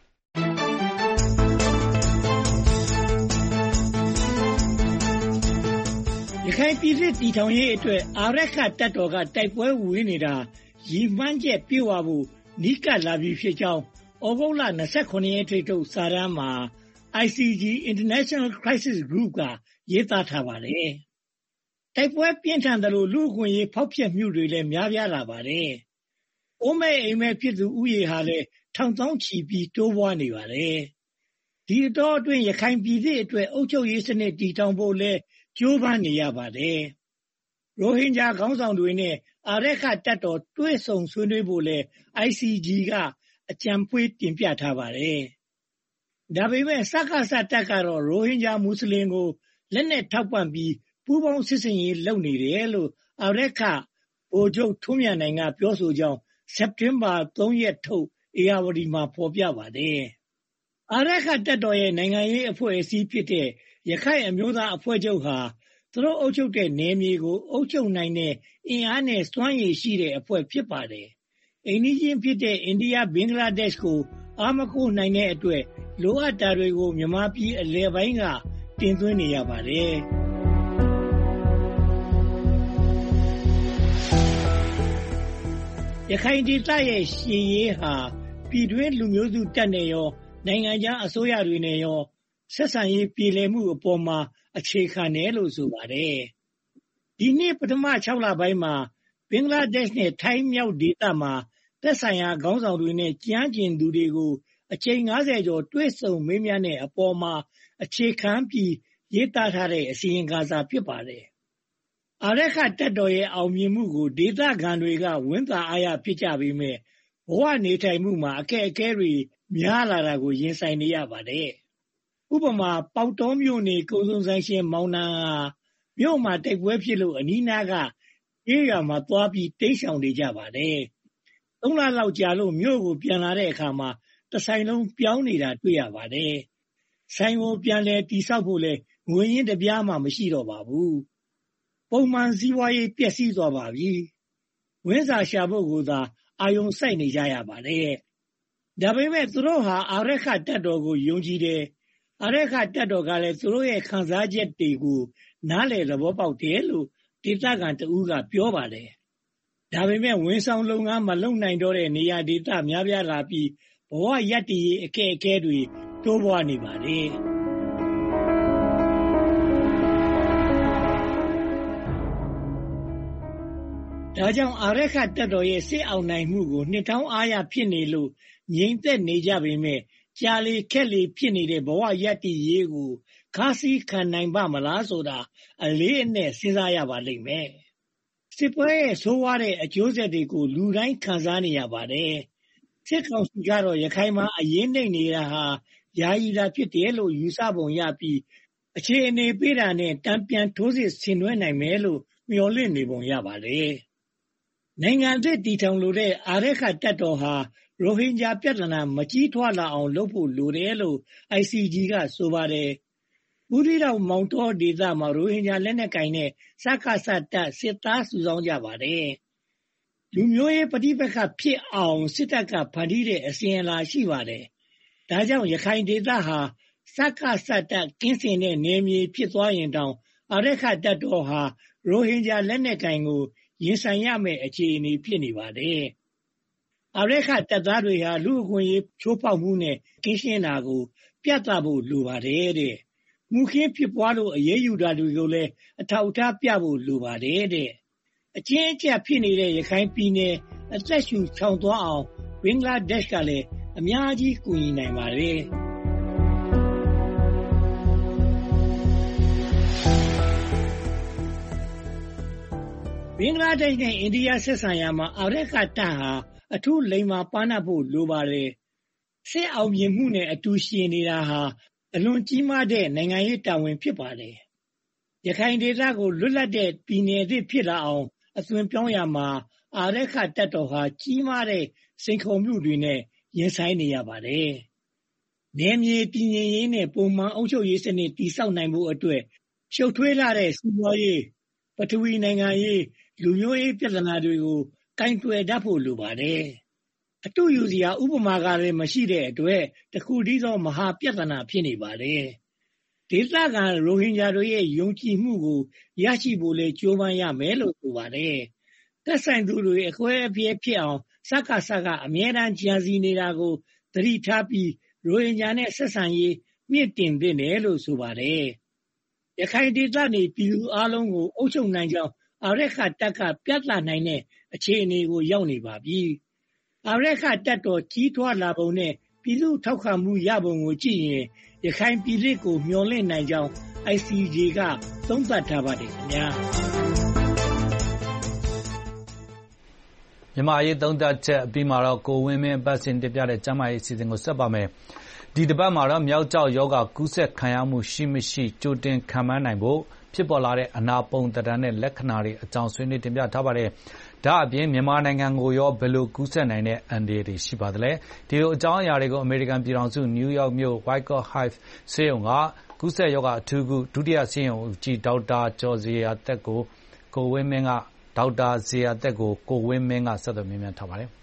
ရခိုင်ပြည်သစ်တည်ထောင်ရေးအတွက်အာရက္ခတပ်တော်ကတိုက်ပွဲဝင်နေတာရည်မှန်းချက်ပြည့်ဝဖို့နီးကပ်လာပြီဖြစ်ကြောင်းဩဂုတ်လ၂၇ရက်ထိထုတ်စာတမ်းမှာ I C G International Crisis Group ကရေးသားထားပါတယ်။တိုက်ပွဲပြင်းထန်သလိုလူ့အခွင့်အရေးဖောက်ဖျက်မှုတွေလည်းများပြားလာပါတယ်။အိုးမဲ့အိမ်မဲ့ဖြစ်သူဥယေဟာလည်းထောင်သောင်းချီပြီးတိုးပွားနေပါတယ်။ဒီအတော့အတွင်းရခိုင်ပြည်သစ်အတွက်အုပ်ချုပ်ရေးစနစ်တည်ထောင်ဖို့လည်းကြိုးပမ်းနေရပါတယ်။ရိုဟင်ဂျာခေါင်းဆောင်တွေနဲ့အာရက္ခတပ်တော်တွေ့ဆုံဆွေးနွေးဖို့လည်း I C G ကအကြံပွေးတင်ပြထားပါတယ်။ဒါပေမဲ့စကစတပ်ကတော့ရိုဟင်ဂျာမွတ်စလင်ကိုလက်နက်ထောက်ပံ့ပြီးပူးပေါင်းစစ်ဆင်ရေးလုပ်နေတယ်လို့အာရက္ခဗိုလ်ချုပ်ထွန်းမြတ်နိုင်ကပြောဆိုကြောင်းစက်တင်ဘာ၃ရက်ထုတ်ဧရာဝတီမှာဖော်ပြပါတယ်။အာရက္ခတပ်တော်ရဲ့နိုင်ငံရေးအဖွဲ့အစည်းဖြစ်တဲ့ရခိုင်အမျိုးသားအဖွဲ့ချုပ်ဟာသူတို့အုပ်ချုပ်တဲ့နယ်မြေကိုအုပ်ချုပ်နိုင်တဲ့အင်အားနဲ့စွမ်းရည်ရှိတဲ့အဖွဲ့ဖြစ်ပါတယ်။အိန္ဒိယဖြစ်တဲ့အိန္ဒိယဘင်္ဂလားဒေ့ရှ်ကိုအားမကိုနိုင်တဲ့အတွက်လိုအပ်တာတွေကိုမြန်မာပြည်အလယ်ပိုင်းကတင်သွင်းနေရပါတယ်။ရခိုင်ဒေသရဲ့ရှေ့ရေးဟာပြည်တွင်းလူမျိုးစုတပ်နဲ့ရောနိုင်ငံခြားအစိုးရတွေနဲ့ရောဆက်ဆံရေးပြည်လည်မှုအပေါ်မှာအခြေခံတယ်လို့ဆိုပါတယ်။ဒီနှစ်ပထမ၆လပိုင်းမှာဘင်္ဂလားဒေ့ရှ်နဲ့ထိုင်းမြောက်ဒေသမှာသက်ဆိုင်ရာခေါင်းဆောင်တွေနဲ့ကြမ်းကျင်သူတွေကိုအချိန်၅၀ကျော်တွေ့ဆုံမေးမြန်းတဲ့အပေါ်မှာအခြေခံပြီးရေးသားထားတဲ့အစီရင်ခံစာဖြစ်ပါတယ်။အာရက္ခတပ်တော်ရဲ့အောင်မြင်မှုကိုဒေသခံတွေကဝန်တာအားရဖြစ်ကြပေမဲ့ဘဝနေထိုင်မှုမှာအခက်အခဲတွေများလာတာကိုရင်ဆိုင်နေရပါတယ်။ဥပမာပေါတောမြို့နေကုန်စုံဆိုင်ရှင်မောင်နှံဟာမြို့မှာတိုက်ပွဲဖြစ်လို့အနီးနားကအေးရွာမှာသွားပြီးတိတ်ဆောင်နေကြပါတယ်။သုံးလလောက်ကြာလို့မြို့ကိုပြန်လာတဲ့အခါမှာတဆိုင်လုံးပြောင်းနေတာတွေ့ရပါတယ်။ဆိုင်ကိုပြန်လဲတိဆောက်ဖို့လဲငွေရင်းတစ်ပြားမှမရှိတော့ပါဘူး။ပုံမှန်စည်းဝါးရေးပျက်စီးသွားပါပြီ။ဝင်းစာရှာဖို့ကိုသာအာယုံစိုက်နေကြရပါတယ်။ဒါပေမဲ့သူတို့ဟာအာရက္ခတပ်တော်ကိုယုံကြည်တယ်။အာရက္ခတပ်တော်ကလည်းသူတို့ရဲ့ခံစားချက်တွေကိုနားလည်သဘောပေါက်တယ်လို့ဒေသခံတဦးကပြောပါတယ်။ဒါပေမဲ့ဝန်ဆောင်လုပ်ငန်းမလုပ်နိုင်တော့တဲ့နေရာဒေသများပြားလာပြီးဘဝရပ်တည်ရေးအခက်အခဲတွေတိုးပွားနေပါတယ်။ဒါကြောင့်အာရက္ခတပ်တော်ရဲ့စစ်အောင်နိုင်မှုကိုနှစ်ထောင်အားရဖြစ်နေလို့ငြိမ်သက်နေကြပေမဲ့ကြာလေခက်လေဖြစ်နေတဲ့ဘဝရပ်တည်ရေးကိုခါးစည်းခံနိုင်ပါမလားဆိုတာအလေးအနက်စဉ်းစားရပါလိမ့်မယ်။စစ်ပွဲရဲ့ဆိုးဝါးတဲ့အကျိုးဆက်တွေကိုလူတိုင်းခံစားနေရပါတယ်။စစ်ကောင်စီကတော့ရခိုင်မှာအရင်နှိမ့်နေတာဟာယာယီတာဖြစ်တယ်လို့ယူဆပုံရပြီးအခြေအနေပေးတာနဲ့တံပြန်ထိုးစစ်ဆင်နွှဲနိုင်မယ်လို့မျှော်လင့်နေပုံရပါတယ်။နိုင်ငံသစ်တည်ထောင်လိုတဲ့အာရက္ခတပ်တော်ဟာရိုဟင်ဂျာပြဿနာမကြီးထွားလာအောင်လုပ်ဖို့လိုတယ်လို့ I C G ကဆိုပါတယ်။ဘူးသီးတောင်မောင်တောဒေသမှာရိုဟင်ဂျာလက်နက်ကိုင်နဲ့စကစတပ်စစ်သားစုဆောင်းကြပါတယ်။လူမျိုးရေးပဋိပက္ခဖြစ်အောင်စစ်တပ်ကဖန်တီးတဲ့အစဉ်အလာရှိပါတယ်။ဒါကြောင့်ရခိုင်ဒေသဟာစကစတပ်ကင်းစင်တဲ့နယ်မြေဖြစ်သွားရင်တောင်အာရက္ခတပ်တော်ဟာရိုဟင်ဂျာလက်နက်ကိုင်ကိုရင်ဆိုင်ရမယ့်အခြေအနေဖြစ်နေပါတယ်။အာရက္ခတပ်သားတွေဟာလူအခွင့်အရေးချိုးဖောက်မှုနဲ့ကင်းရှင်းတာကိုပြသဖို့လိုပါတယ်တဲ့။မှုခင်းဖြစ်ပွားလို့အရေးယူတာတွေကိုလည်းအထောက်အထားပြဖို့လိုပါတယ်တဲ့။အချင်းအကျပ်ဖြစ်နေတဲ့ရခိုင်ပြည်နယ်အသက်ရှူချောင်သွားအောင်ဘင်္ဂလားဒေ့ရှ်ကလည်းအများကြီးကူညီနိုင်ပါတယ်။ဘင်္ဂလားဒေ့ရှ်နဲ့အိန္ဒိယဆက်ဆံရာမှာအာရက္ခတပ်ဟာအထူးလိမ္မာပါးနပ်ဖို့လိုပါတယ်။စစ်အောင်မြင်မှုနဲ့အတူရှင်နေတာဟာအလွန်ကြီးမားတဲ့နိုင်ငံရေးတာဝန်ဖြစ်ပါတယ်။ရခိုင်ဒေသကိုလွတ်လပ်တဲ့ပြည်နယ်သစ်ဖြစ်လာအောင်အသွင်ပြောင်းရမှာအာရက္ခတပ်တော်ဟာကြီးမားတဲ့စိန်ခေါ်မှုတွေနဲ့ရင်ဆိုင်နေရပါတယ်။နယ်မြေတည်ငြိမ်ရေးနဲ့ပုံမှန်အုပ်ချုပ်ရေးစနစ်တည်ဆောက်နိုင်ဖို့အတွက်ရှုပ်ထွေးလာတဲ့စီးပွားရေးပထဝီနိုင်ငံရေးလူမျိုးရေးပြဿနာတွေကိုကင်တွယ်တတ်ဖို့လိုပါတယ်။အတူယူစရာဥပမာကလည်းမရှိတဲ့အတွက်တခုတည်းသောမဟာပြဿနာဖြစ်နေပါတယ်။ဒေသခံရိုဟင်ဂျာတွေရဲ့ယုံကြည်မှုကိုရရှိဖို့လည်းကြိုးပမ်းရမယ်လို့ဆိုပါတယ်။သက်ဆိုင်သူတွေအခွဲအပြဲဖြစ်အောင်စကစကအမြဲတမ်းကြံစည်နေတာကိုသတိထားပြီးရိုဟင်ဂျာနဲ့ဆက်ဆံရေးမြင့်တင်သင့်တယ်လို့ဆိုပါတယ်။ရခိုင်ဒေသနေပြည်သူအလုံးကိုအုပ်ချုပ်နိုင်ကြောင်းအာရက္ခတပ်ကပြသနိုင်တဲ့အခြေအနေကိုရောက်နေပါပြီ။အာရက္ခတပ်တော်ကြီးထွားလာပုံနဲ့ပြည်သူထောက်ခံမှုရပုံကိုကြည့်ရင်ရခိုင်ပြည်နယ်ကိုမျှော်လင့်နိုင်ကြောင်း I C J ကသုံးသပ်ထားပါတယ်ခင်ဗျာ။မြန်မာရေးသုံးသပ်ချက်အပြီးမှာတော့ကိုဝင်းမင်းပတ်စင်တင်ပြတဲ့ကျမ်းမာရေးအစီအစဉ်ကိုဆက်ပါမယ်။ဒီတပတ်မှာတော့မြောက်ကျောက်ယောဂကူးစက်ခံရမှုရှိမရှိကြိုတင်ခံမှန်းနိုင်ဖို့ဖြစ်ပေါ်လာတဲ့အနာပုံသဏ္ဍာန်နဲ့လက္ခဏာတွေအကြောင်းဆွေးနွေးတင်ပြထားပါတယ်။ဒါအပြင်မြန်မာနိုင်ငံကိုရောဘယ်လိုကူးစက်နိုင်တဲ့အန္တရာယ်တွေရှိပါသလဲ။ဒီလိုအကြောင်းအရာတွေကိုအမေရိကန်ပြည်ထောင်စုနယူးယောက်မြို့ Wyckoff Heights ဆေးရုံကကူးစက်ရောဂါအထူးကုဒုတိယဆေးရုံဦးကြီးဒေါက်တာကျော်ဇေယျသက်ကိုကိုဝင်းမင်းကဒေါက်တာဇေယျသက်ကိုကိုဝင်းမင်းကဆက်သွယ်မေးမြန်းထားပါတယ်။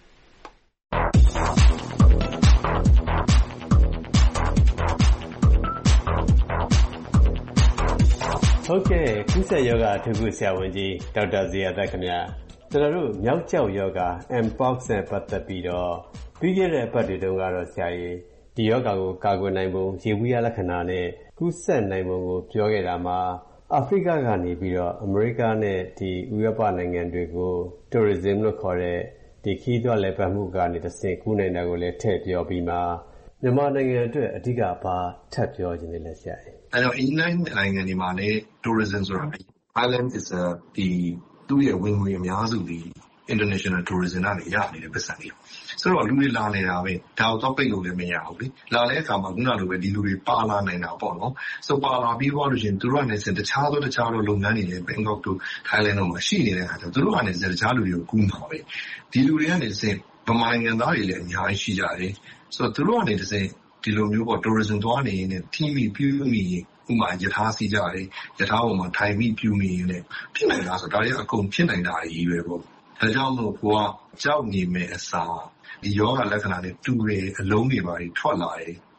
ဟုတ်ကဲ့ကူးစက်ယောဂအထူးကုဆရာဝန်ကြီးဒေါက်တာဇေယျသက်ခင်ဗျာကျွန်တော်တို့မြောက်ကျောက်ယောဂ Mpox နဲ့ပတ်သက်ပြီးတော့ပြီးခဲ့တဲ့အပတ်တွေတုန်းကတော့ဆရာကြီးဒီယောဂကိုကာကွယ်နိုင်ပုံရေဘူးရလက္ခဏာနဲ့ကူးစက်နိုင်ပုံကိုပြောခဲ့တာမှာအာဖရိကကနေပြီးတော့အမေရိကနဲ့ဒီဥရောပနိုင်ငံတွေကို tourism လို့ခေါ်တဲ့ဒီခီးသွွားလည်ပတ်မှုကနေတစ်ဆင့်ကူးနိုင်တာကိုလည်းထည့်ပြောပြီးမှမြန်မာနိုင်ငံအတွက်အဓိကဘာထပ်ပြောခြင်းလဲဆရာကြီးအဲ့တော့ inland နိုင်ငံတွေမှာလည်း tourism ဆိုတာ island is a ဒီသူ့ရဲ့ဝင်ငွေအများစုဒီ international tourism ကနေရနေတဲ့ပတ်စံတွေဆိုတော့လူတွေလာနေတာပဲဒါတော့ပိတ်လို့လည်းမရဘူးလေလာတဲ့အခါမှာခုနလိုပဲဒီလူတွေပါလာနိုင်တာပေါ့နော်ဆိုပါလာပြီးတော့လို့ရှင်သူတို့ကနေစတခြားသောတခြားသောလုပ်ငန်းတွေလည်း Bangkok တို့ Thailand တို့မှာရှိနေတဲ့အခါကျတော့သူတို့ကနေစတခြားလူတွေကိုကူးမှာပဲဒီလူတွေကနေစဗမာနိုင်ငံသားတွေလည်းအများကြီးရှိကြတယ်ဆိုတော့သူတို့ကနေစဒီလိုမျိုးပေါ့ tourism သွားနေရင်ထိမိပြူးမိဥမာယထာစီးကြတယ်ယထာပေါ်မှာထိုင်မိပြူးမိရင်လည်းဖြစ်နိုင်တာဆိုဒါတွေအကုန်ဖြစ်နိုင်တာကြီးပဲပေါ့ဒါကြောင့်မို့ကိုကကြောက်နေမဲ့အစားဒီယောဂလက္ခဏာတွေတူတယ်အလုံးတွေပါထွက်လာတယ်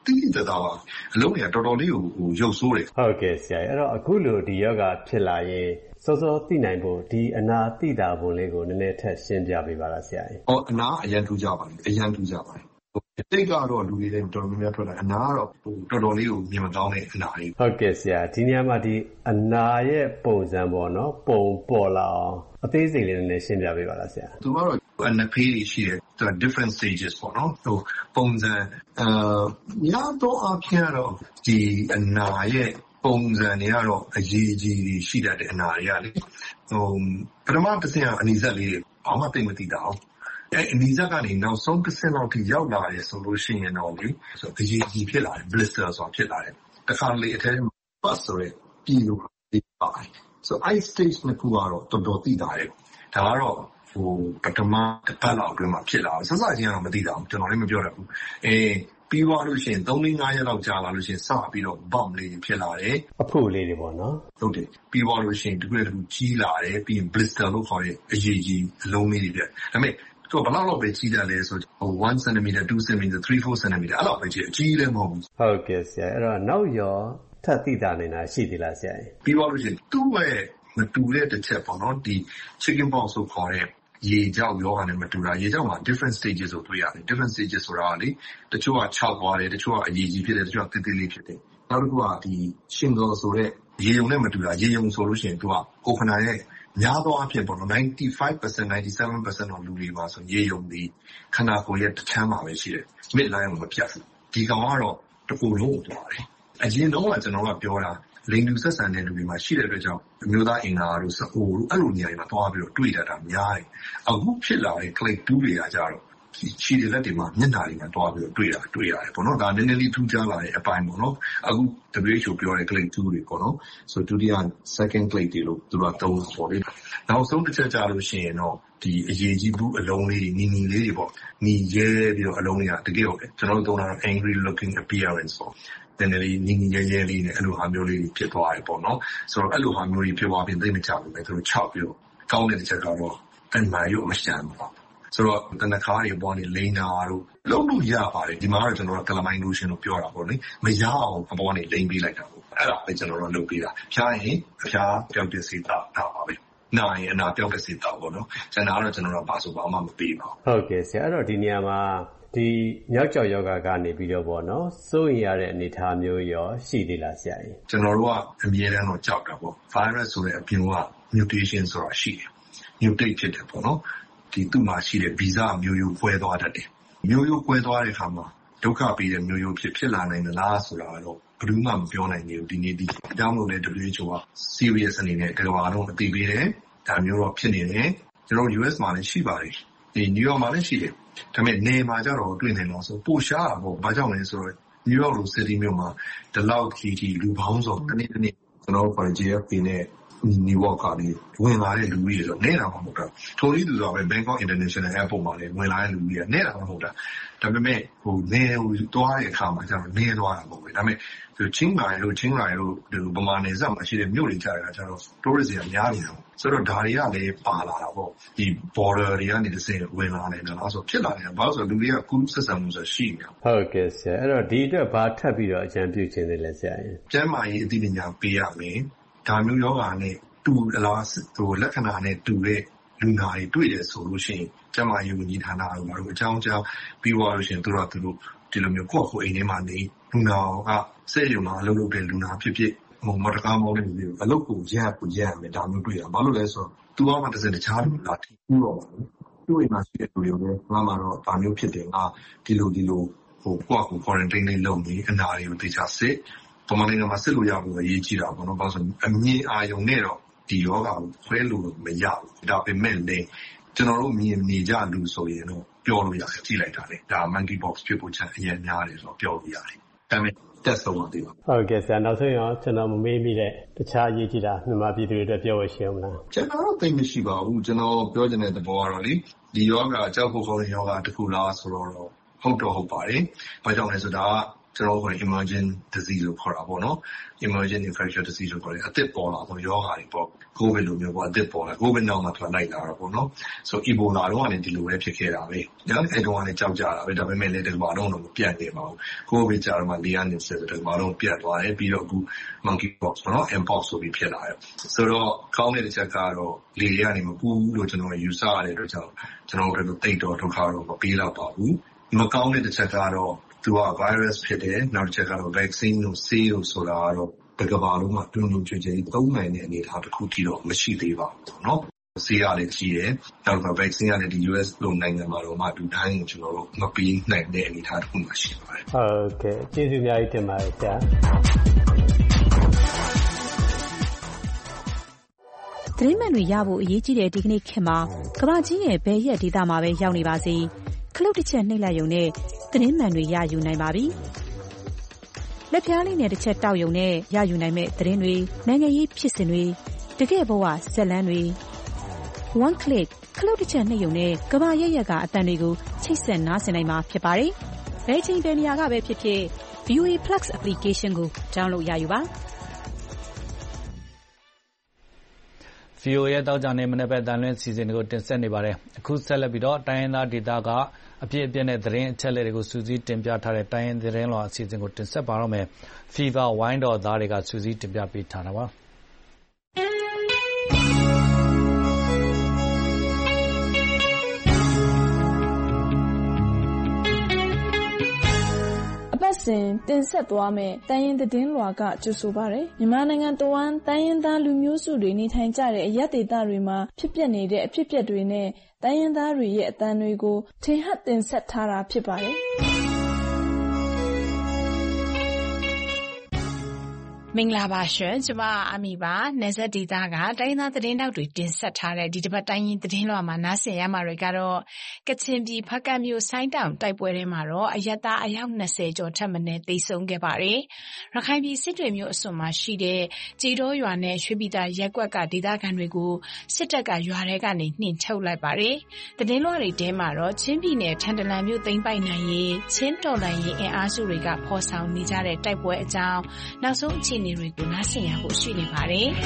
တိတိကျကျပါအလုံးတွေကတော်တော်လေးကိုဟိုရုပ်ဆိုးတယ်ဟုတ်ကဲ့ဆရာအဲ့တော့အခုလိုဒီယောဂဖြစ်လာရင်စောစောသိနိုင်ဖို့ဒီအနာသိတာပုံလေးကိုနည်းနည်းထပ်ရှင်းပြပေးပါလားဆရာ။အော်အနာအရန်ထူးကြပါလိမ့်အရန်ထူးကြပါလိမ့်တိတ်ကတော့လူတွေလည်းတော်တော်များများထွက်လာအနာကတော့ဟိုတော်တော်လေးကိုမြင်မကောင်းတဲ့အနာလေးဟုတ်ကဲ့ဆရာဒီနေရာမှာဒီအနာရဲ့ပုံစံပေါ့နော်ပုံပေါ်လာအောင်အသေးစိတ်လေးနည်းနည်းရှင်းပြပေးပါလားဆရာသူကတော့အနာဖေးတွေရှိတယ်သူက different stages ပေါ့နော်ဟိုပုံစံအာရတော့အဖြစ်တော့ဒီအနာရဲ့ပုံစံတွေကတော့အရေးကြီးတွေရှိတတ်တဲ့အနာတွေကလေဟိုပထမတစ်ဆင့်ကအနီစက်လေးတွေဘာမှသိမသိတာအောင်အဲအနီစက်ကနေနောက်ဆုံးတစ်ဆင့်လောက်ထိရောက်လာတယ်ဆိုလို့ရှိရင်တော့လေဆိုအရေးကြီးဖြစ်လာတယ် blister ဆိုတာဖြစ်လာတယ်တခါလေအထဲမှာ bus ဆိုရဲပြည်လို့ဒီပါတယ်ဆို ice stage နှစ်ခုကတော့တော်တော်သိတာတယ်ဒါကတော့ဟိုပထမတစ်ပတ်လောက်အတွင်းမှာဖြစ်လာဆက်စချင်းကတော့မသိတာဘူးကျွန်တော်လည်းမပြောရဘူးအဲပြီးသွားလို့ရှိရင်သုံးလေးငါးရက်လောက်ကြာလာလို့ရှိရင်စပြီးတော့ bump လေးဖြစ်လာတယ်အဖို့လေးတွေပေါ့နော်ဟုတ်တယ်ပြီးသွားလို့ရှိရင်တခုတည်းကြီးလာတယ်ပြီးရင် blister လို့ခေါ်တဲ့အရေးကြီးအလုံးလေးတွေပြဒါပေမဲ့သူကဘလောက်လောက်ပဲကြီးတယ်လဲဆိုဟိုone centimeter two centimeter three four centimeter အဲ့လောက်ပဲကြီးအကြီးလည်းမဟုတ်ဘူးဟုတ်ကဲ့ဆရာအဲ့တော့နောက်ရောထပ်သိတာနေတာရှိသေးလားဆရာပြီးသွားလို့ရှိရင်သူ့ရဲ့မတူတဲ့တစ်ချက်ပေါ့နော်ဒီ chicken pox ဆိုခေါ်တဲ့ရေကြောက်ရောဂါနဲ့မတူတာရေကြောက်မှာ different stages ကိုတွေ့ရတယ် different stages ဆိုတာကလေတချို့ကခြောက်သွားတယ်တချို့ကအရေးကြီးဖြစ်တယ်တချို့ကတိတိလေးဖြစ်တယ်နောက်တစ်ခုကဒီ shingle ဆိုတဲ့ရေယုံနဲ့မတူတာရေယုံဆိုလို့ရှိရင်သူကကိုခနာရဲ့များသောအားဖြင့်ပေါ့နော်ninety-five percent ninety-seven percent of လူတွေပါဆိုရေယုံဒီခနာကိုယ်ရဲ့တစ်ချမ်းမှာပဲရှိတယ် mid line ကိုမပြတ်ဘူးဒီကောင်ကတော့တကူလုံးကိုသွားတယ်အရင်တော့ကကျွန်တော်ကပြောတာလိင်တူဆက်ဆံတဲ့လူတွေမှာရှိတဲ့အတွက်ကြောင့်အမျိုးသားအင်္ဂါတို့စအိုတို့အဲ့လိုနေရာတွေမှာသွားပြီးတော့တွေ့တတ်တာများတယ်အခုဖြစ်လာတဲ့ click တူးတွေကကြတော့ခြေလက်တွေမှာမျက်နှာတွေမှာသွားပြီးတော့တွေ့တာတွေ့ရတယ်ပေါ့နော်ဒါနည်းနည်းလေးထူးခြားလာတဲ့အပိုင်းပေါ့နော်အခု W H O ပြောတဲ့ click တူးတွေပေါ့နော်ဆိုဒုတိယ second click တွေလို့သူတို့ကသုံးပေါ့လေနောက်ဆုံးတစ်ချက်ကြလို့ရှိရင်တော့ဒီအရေးကြီးဘူးအလုံးလေးနီနီလေးတွေပေါ့နီရဲပြီးတော့အလုံးလေးကတကယ်ဟုတ်တယ်ကျွန်တော်တို့သုံးတာတော့ angry looking appearance ပေါ့တကယ်လေးနီနီရဲရဲလေးနဲ့အဲ့လိုဟာမျိုးလေးဖြစ်သွားတယ်ပေါ့နော်ဆိုတော့အဲ့လိုဟာမျိုးကြီးဖြစ်သွားပြီးသိမချဘူးပဲသူတို့ခြောက်ပြီးတော့ကောင်းတဲ့တစ်ချက်ကတော့အမှန်ရုပ်မရှမ်းဘူးပေါ့ဆိုတော့တနခါးတွေပေါ်နေလိန်နာတို့လုံးလို့ရပါတယ်ဒီမှာတော့ကျွန်တော်တို့ကလမိုင်းလိုရှင်လို့ပြောတာပေါ့လေမရအောင်အပေါ်နေလိန်ပေးလိုက်တာပေါ့အဲ့ဒါပဲကျွန်တော်တို့လုပ်ပေးတာဖျားရင်အဖျားပြောက်တဲ့စေတာဒါပါပဲနာရင်အနာပြောက်တဲ့စေတာပေါ့နော်ကျန်တာတော့ကျွန်တော်တို့ဘာဆိုဘာမှမပေးပါဘူးဟုတ်ကဲ့ဆရာအဲ့တော့ဒီနေရာမှာဒီမြောက်ကျောက်ယောဂကနေပြီးတော့ပေါ့နော်စိုးရင်ရတဲ့အနေအထားမျိုးရောရှိသေးလားဆရာကြီးကျွန်တော်တို့ကအမြဲတမ်းတော့ကြောက်တာပေါ့ virus ဆိုတဲ့အပြင်က mutation ဆိုတာရှိတယ် mutate ဖြစ်တယ်ပေါ့နော်ဒီသူ့မှာရှိတဲ့ဗီဇမျိုးရိုးကွဲသွားတတ်တယ်မျိုးရိုးကွဲသွားတဲ့အခါမှာဒုက္ခပေးတဲ့မျိုးရိုးဖြစ်ဖြစ်လာနိုင်သလားဆိုတာတော့ဘယ်သူမှမပြောနိုင်ဘူးဒီနေ့ဒီအကြောင်းလို့လည်း W H O က serious အနေနဲ့ဒီလိုအားလုံးအသိပေးတယ်ဒါမျိုးတော့ဖြစ်နေတယ်ကျွန်တော် U S မှာလည်းရှိပါတယ်ဒီ New York မှာလည်းရှိတယ်ဒါပေမဲ့နေမှာကြတော့တွေ့နေတော့ဆိုပိုရှားတာပေါ့ဘာကြောင့်လဲဆိုတော့ New York လို city မြို့မှာဒီလောက်ကြီးကြီးလူပေါင်းစုံတစ်နေ့တစ်နေ့ကျွန်တော်ခေါ် J F K နဲ့New York ကလည်းဝင်လာတဲ့လူကြီးဆိုနေတာမှမဟုတ်တာထိုနည်းတူဆိုပဲ Bangkok International Airport မှာလည်းဝင်လာတဲ့လူကြီးကနေတာမှမဟုတ်တာဒါပေမဲ့ဟိုနေဟိုသွားတဲ့အခါမှာကျတော့နေသွားတာပေါ့ပဲဒါပေမဲ့သူချင်းမိုင်လို့ချင်းမိုင်လို့ဒီဗမာနယ်စပ်မှာရှိတဲ့မြို့တွေကြတာကျတော့ tourist တွေများနေတာပေါ့ဆိုတော့ဒါတွေကလည်းပါလာတာပေါ့ဒီ border တွေကနေတစ်ဆင့်ဝင်လာနေတာလားဆိုဖြစ်လာနေတာဘာလို့ဆိုလူတွေကကူးဆက်ဆံမှုဆိုရှိနေတာဟုတ်ကဲ့ဆရာအဲ့တော့ဒီအတွက်ဘာထပ်ပြီးတော့အကြံပြုခြင်းတွေလဲဆရာကျမ်းမာရေးအသိပညာပေးရမယ်ဒါမျိုးယောဂါနဲ့တူလားဟိုလက္ခဏာနဲ့တူတဲ့လူနာတွေတွေ့တယ်ဆိုလို့ရှိရင်ကျန်းမာရေးဝန်ကြီးဌာနတို့ဘာလို့အကြောင်းကြောင်းပြီးသွားလို့ရှိရင်သူတို့ကသူတို့ဒီလိုမျိုးကိုယ့်ကိုယ်အိမ်ထဲမှာနေလူနာကစက်ရုံမှာအလုပ်လုပ်တဲ့လူနာဖြစ်ဖြစ်ဟိုမတကားမောင်းတဲ့လူတွေအလုပ်ကိုရကိုရရမယ်ဒါမျိုးတွေ့ရဘာလို့လဲဆိုတော့သူကမှတစ်စက်တခြားလူလာထီးပြီးတော့သူ့အိမ်မှာရှိတဲ့လူတွေလည်းငါမှတော့ဒါမျိုးဖြစ်တယ်ငါဒီလိုဒီလိုဟိုကိုယ့်ကိုယ် quarantine လေးလုပ်နေအနာတွေကိုတေချာစစ်ပမာဏမှာစစ်လို့ရဖို့အရေးကြီးတာပေါ့နော်ဘာလို့ဆိုအမြင်အာရုံနဲ့တော့ဒီယောဂကိုခွဲလို့မရဘူးဒါပေမဲ့လည်းကျွန်တော်တို့မြင်နေကြလူဆိုရင်တော့ပြောလို့ရတယ်ကြည့်လိုက်တာလေဒါ monkey box ဖြစ်ဖို့ချန်အရင်များတယ်ဆိုတော့ပြောလို့ရတယ်ဒါပေမဲ့တက်ဆုံးမသိပါဘူးဟုတ်ကဲ့ဆရာနောက်ဆုံးရောကျွန်တော်မမေးမိတဲ့တခြားရေးကြည့်တာမြန်မာပြည်သူတွေအတွက်ပြောရရှင်းမလားကျွန်တော်တော့သိမရှိပါဘူးကျွန်တော်ပြောချင်တဲ့သဘောကတော့လေဒီယောဂကြောက်ဖို့ခေါ်တဲ့ယောဂတစ်ခုလားဆိုတော့ဟုတ်တော့ဟုတ်ပါတယ်ဘာကြောင့်လဲဆိုတာကကျွန်တော်တို့ emerging disease လို့ခေါ်တာပေါ့နော် emerging infectious disease လို့ခေါ်တယ်အသစ်ပေါ်လာတော့ရောဂါတွေပေါ့ COVID လိုမျိုးပေါ့အသစ်ပေါ်လာ COVID နောက်မှာထွက်လိုက်လာတာပေါ့နော်ဆို Ebola တော့လည်းဒီလိုပဲဖြစ်ခဲ့တာပဲဒါပေမဲ့အဲ့တော့လည်းကြောက်ကြတာပဲဒါပေမဲ့လည်းဒီမှာတော့တော့ပြတ်နေပါဘူး COVID ကြာတော့မှလေးကနေဆက်ပြီးတော့တော့ပြတ်သွားတယ်ပြီးတော့အခု monkeypox ပေါ့နော် mpox ဆိုပြီးဖြစ်လာတယ်ဆိုတော့ကောင်းတဲ့တစ်ချက်ကတော့လေတွေကနေမကူဘူးလို့ကျွန်တော်ယူဆရတဲ့အတွက်ကြောင့်ကျွန်တော်တို့တိတ်တော့ဒုက္ခတော့မပေးတော့ပါဘူးမကောင်းတဲ့တစ်ချက်ကတော့သူက virus ဖြစ်တယ်နောက်တစ်ချက်ကတော့ vaccine လို့ ဆေးလို့ဆိုတာကတော့တကဘာလုံးမှာတွန်းတွန်းကြွကြွသုံးနိုင်တဲ့အနေအထားတစ်ခုထိတော့မရှိသေးပါဘူးเนาะဆေးရလည်းကြီးတယ်နောက်က vaccine ကလည်းဒီ U S လိုနိုင်ငံမှာတော့မှအတူတိုင်းကိုကျွန်တော်တို့မပေးနိုင်တဲ့အနေအထားတစ်ခုမှရှိပါတယ်ဟုတ်ကဲ့ကျေးဇူးအများကြီးတင်ပါတယ်ဆရာသတင်းမှန်တွေရဖို့အရေးကြီးတဲ့ဒီကနေ့ခေတ်မှာကမ္ဘာကြီးရဲ့ဘယ်ရက်ဒေသမှာပဲရောက်နေပါစေခလုတ်တစ်ချက်နှိပ်လိုက်ရုံနဲ့သတင်းမှန်တွေရယူနိုင်ပါပြီ။လက်ပြားလေးနဲ့တစ်ချက်တောက်ရုံနဲ့ရယူနိုင်မဲ့သတင်းတွေနိုင်ငံရေးဖြစ်စဉ်တွေတကယ့်ဘဝဇာတ်လမ်းတွေ one click ခလုတ်တစ်ချက်နှိပ်ရုံနဲ့ကမ္ဘာရဲ့ရက်ကအတန်တွေကိုချိတ်ဆက်နားဆင်နိုင်မှာဖြစ်ပါတယ်။ဘယ်ချိန်ဘယ်နေရာကပဲဖြစ်ဖြစ် V O A Plus application ကို download ရယူပါ V O A ရဲ့တောက်ကြတဲ့မနေ့ပဲတန်လွင်စီစဉ်တွေကိုတင်ဆက်နေပါတယ်အခုဆက်လက်ပြီးတော့တိုင်းရင်းသားဒေသကအပြည့်အပြည့်နဲ့သတင်းအချက်အလက်တွေကိုစူးစီးတင်ပြထားတဲ့တိုင်းရင်းသတင်းလွှာအစီအစဉ်ကိုတင်ဆက်ပါတော့မယ် Fever ဝိုင်းတော်သားတွေကစူးစီးတင်ပြပေးထားတာပါစဉ်တင်ဆက်သွားမယ်တိုင်းရင်းသတင်းလွှာကကြိုဆိုပါရယ်မြန်မာနိုင်ငံတဝန်းတိုင်းရင်းသားလူမျိုးစုတွေနေထိုင်ကြတဲ့အရပ်ဒေသတွေမှာဖြစ်ပျက်နေတဲ့အဖြစ်အပျက်တွေနဲ့တိုင်းရင်းသားတွေရဲ့အသံတွေကိုထင်ဟပ်တင်ဆက်ထားတာဖြစ်ပါတယ်မင်္ဂလာပါရှင်ကျမအမီပါနယ်စပ်ဒေသကတိုင်းသားသတင်းတောက်တွေတင်ဆက်ထားတဲ့ဒီတစ်ပတ်တိုင်းရင်းသတင်းလွှာမှာနားဆင်ရမှာတွေကတော့ကချင်ပြည်ဖကတ်မြို့ဆိုင်းတောင်တိုက်ပွဲထဲမှာတော့အရက်သားအယောက်နှစ်ဆယ်ကျော်ထပ်မံသေဆုံးခဲ့ပါတယ်ရခိုင်ပြည်စစ်တွေမြို့အစွန်မှာရှိတဲ့ကြေတော်ရွာနဲ့ရွှေပြည်သာရက်ကွက်ကဒေသခံတွေကိုစစ်တပ်ကရွာထဲကနေနှင်ထုတ်လိုက်ပါတယ်သတင်းလွှာတွေထဲမှာတော့ချင်းပြည်နယ်ထန်တလန်မြို့သိမ်းပိုက်နိုင်ရေးချင်းတော်လှန်ရေးအင်အားစုတွေကဖော်ဆောင်နေကြတဲ့တိုက်ပွဲအကြောင်းနောက်ဆုံးအခြေအနေတွေကိုနားဆင်ရဖို့ရှိနေပါတယ်။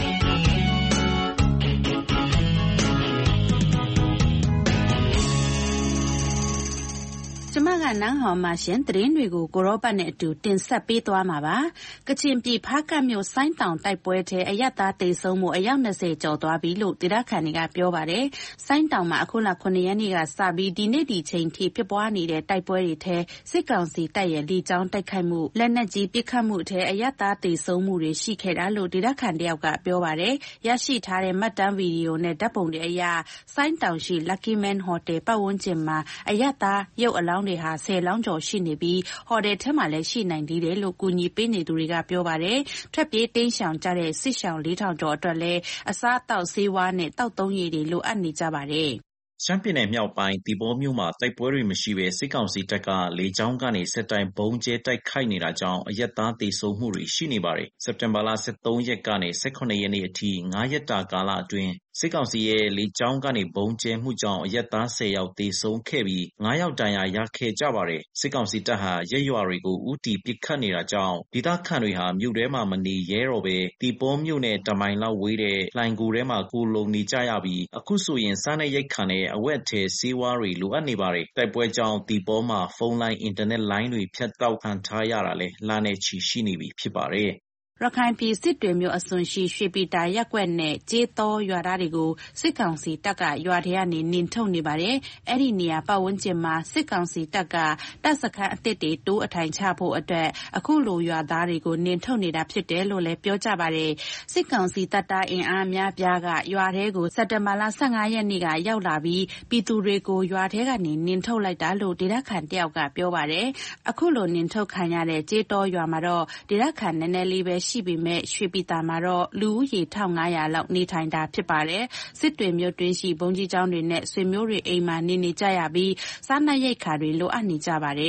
ကျမကနန်းဟော်မှာရှင်သတင်းတွေကိုကိုရောပတ်နဲ့အတူတင်ဆက်ပေးသွားမှာပါကချင်ပြည်ဖားကတ်မြို့ဆိုင်းတောင်တိုက်ပွဲထဲအရက်သားတေဆုံးမှုအယောက်နှစ်ဆယ်ကျော်သွားပြီလို့ဒေသခံတွေကပြောပါတယ်ဆိုင်းတောင်မှာအခုလခုနှစ်ရက်နေ့ကစပြီးဒီနေ့ဒီချိန်ထိဖြစ်ပွားနေတဲ့တိုက်ပွဲတွေထဲစစ်ကောင်စီတပ်ရဲ့လေကြောင်းတိုက်ခိုက်မှုလက်နက်ကြီးပစ်ခတ်မှုထဲအရက်သားတေဆုံးမှုတွေရှိခဲ့တာလို့ဒေသခံတယောက်ကပြောပါတယ်ရရှိထားတဲ့မှတ်တမ်းဗီဒီယိုနဲ့ဓာတ်ပုံတွေအရဆိုင်းတောင်ရှိ Lucky Man Hotel ပတ်ဝန်းကျင်မှာအရက်သားရုပ်အလောင်းတွေဟာဆယ်လောင်းကျော်ရှိနေပြီးဟိုတယ်ထဲမှာလည်းရှိနိုင်သေးတယ်လို့ကူညီပေးနေသူတွေကပြောပါတယ်ထွက်ပြေးတိမ်းရှောင်ကြတဲ့စစ်ရှောင်လေးထောင်ကျော်အတွက်လည်းအစားအသောက်ဆေးဝါးနဲ့တောက်သုံးရည်တွေလိုအပ်နေကြပါတယ်ရှမ်းပြည်နယ်မြောက်ပိုင်းတီဘောမြို့မှာတိုက်ပွဲတွေမရှိဘဲစစ်ကောင်စီတပ်ကလေကြောင်းကနေစစ်တိုင်ဘုံကျဲတိုက်ခိုက်နေတာကြောင့်အရက်သားတေဆုံးမှုတွေရှိနေပါတယ်စက်တင်ဘာလဆယ့်သုံးရက်ကနေဆယ့်ခုနစ်ရက်နေ့အထိငါးရက်တာကာလအတွင်းစစ်ကောင်စီရဲ့လေကြောင်းကနေဘုံကျဲမှုကြောင့်အရက်သားဆယ်ယောက်သေဆုံးခဲ့ပြီးငါးယောက်ဒဏ်ရာရခဲ့ကြပါတယ်စစ်ကောင်စီတပ်ဟာရဲရွာတွေကိုဥတီပစ်ခတ်နေတာကြောင့်ဒေသခံတွေဟာမြို့ထဲမှာမနေရဲတော့ဘဲတီဘောမြို့နဲ့တမိုင်လောက်ဝေးတဲ့လှိုင်ကူထဲမှာကိုလုံနေကြရပြီးအခုဆိုရင်စားနပ်ရိက္ခာနဲ့အဝတ်အထည်ဆေးဝါးတွေလိုအပ်နေပါတယ်တိုက်ပွဲကြောင့်တီဘောမှာဖုန်းလိုင်းအင်တာနက်လိုင်းတွေဖြတ်တောက်ခံထားရတာလဲလနဲ့ချီရှိနေပြီဖြစ်ပါတယ်ရခိုင်ပြည်စစ်တွေမျိုးအစွန်ရှိရွှေပြည်တာရက်ကွက်နဲ့ကျေးတော်ရွာသားတွေကိုစစ်ကောင်စီတပ်ကရွာထဲကနေနင်ထုတ်နေပါတယ်။အဲ့ဒီနေရာပတ်ဝန်းကျင်မှာစစ်ကောင်စီတပ်ကတပ်စခန်းအသစ်တွေတိုးအထိုင်ချဖို့အတွက်အခုလိုရွာသားတွေကိုနင်ထုတ်နေတာဖြစ်တယ်လို့လည်းပြောကြပါတယ်။စစ်ကောင်စီတပ်သားအင်အားများပြားကရွာထဲကိုစက်တင်ဘာလဆယ့်ငါးရက်နေ့ကရောက်လာပြီးပြည်သူတွေကိုရွာထဲကနေနင်ထုတ်လိုက်တာလို့ဒေသခံတယောက်ကပြောပါတယ်။အခုလိုနင်ထုတ်ခံရတဲ့ကျေးတော်ရွာမှာတော့ဒေသခံနည်းနည်းလေးပဲရှိပေမဲ့ရွှေပြည်သာမှာတော့လူဦးရေတစ်ထောင်ငါးရာလောက်နေထိုင်တာဖြစ်ပါတယ်။စစ်တွေမြို့တွင်းရှိဘုံကြီးကျောင်းတွေနဲ့ဆွေမျိုးတွေအိမ်မှာနေနေကြရပြီးစားနပ်ရိက္ခာတွေလိုအပ်နေကြပါတယ်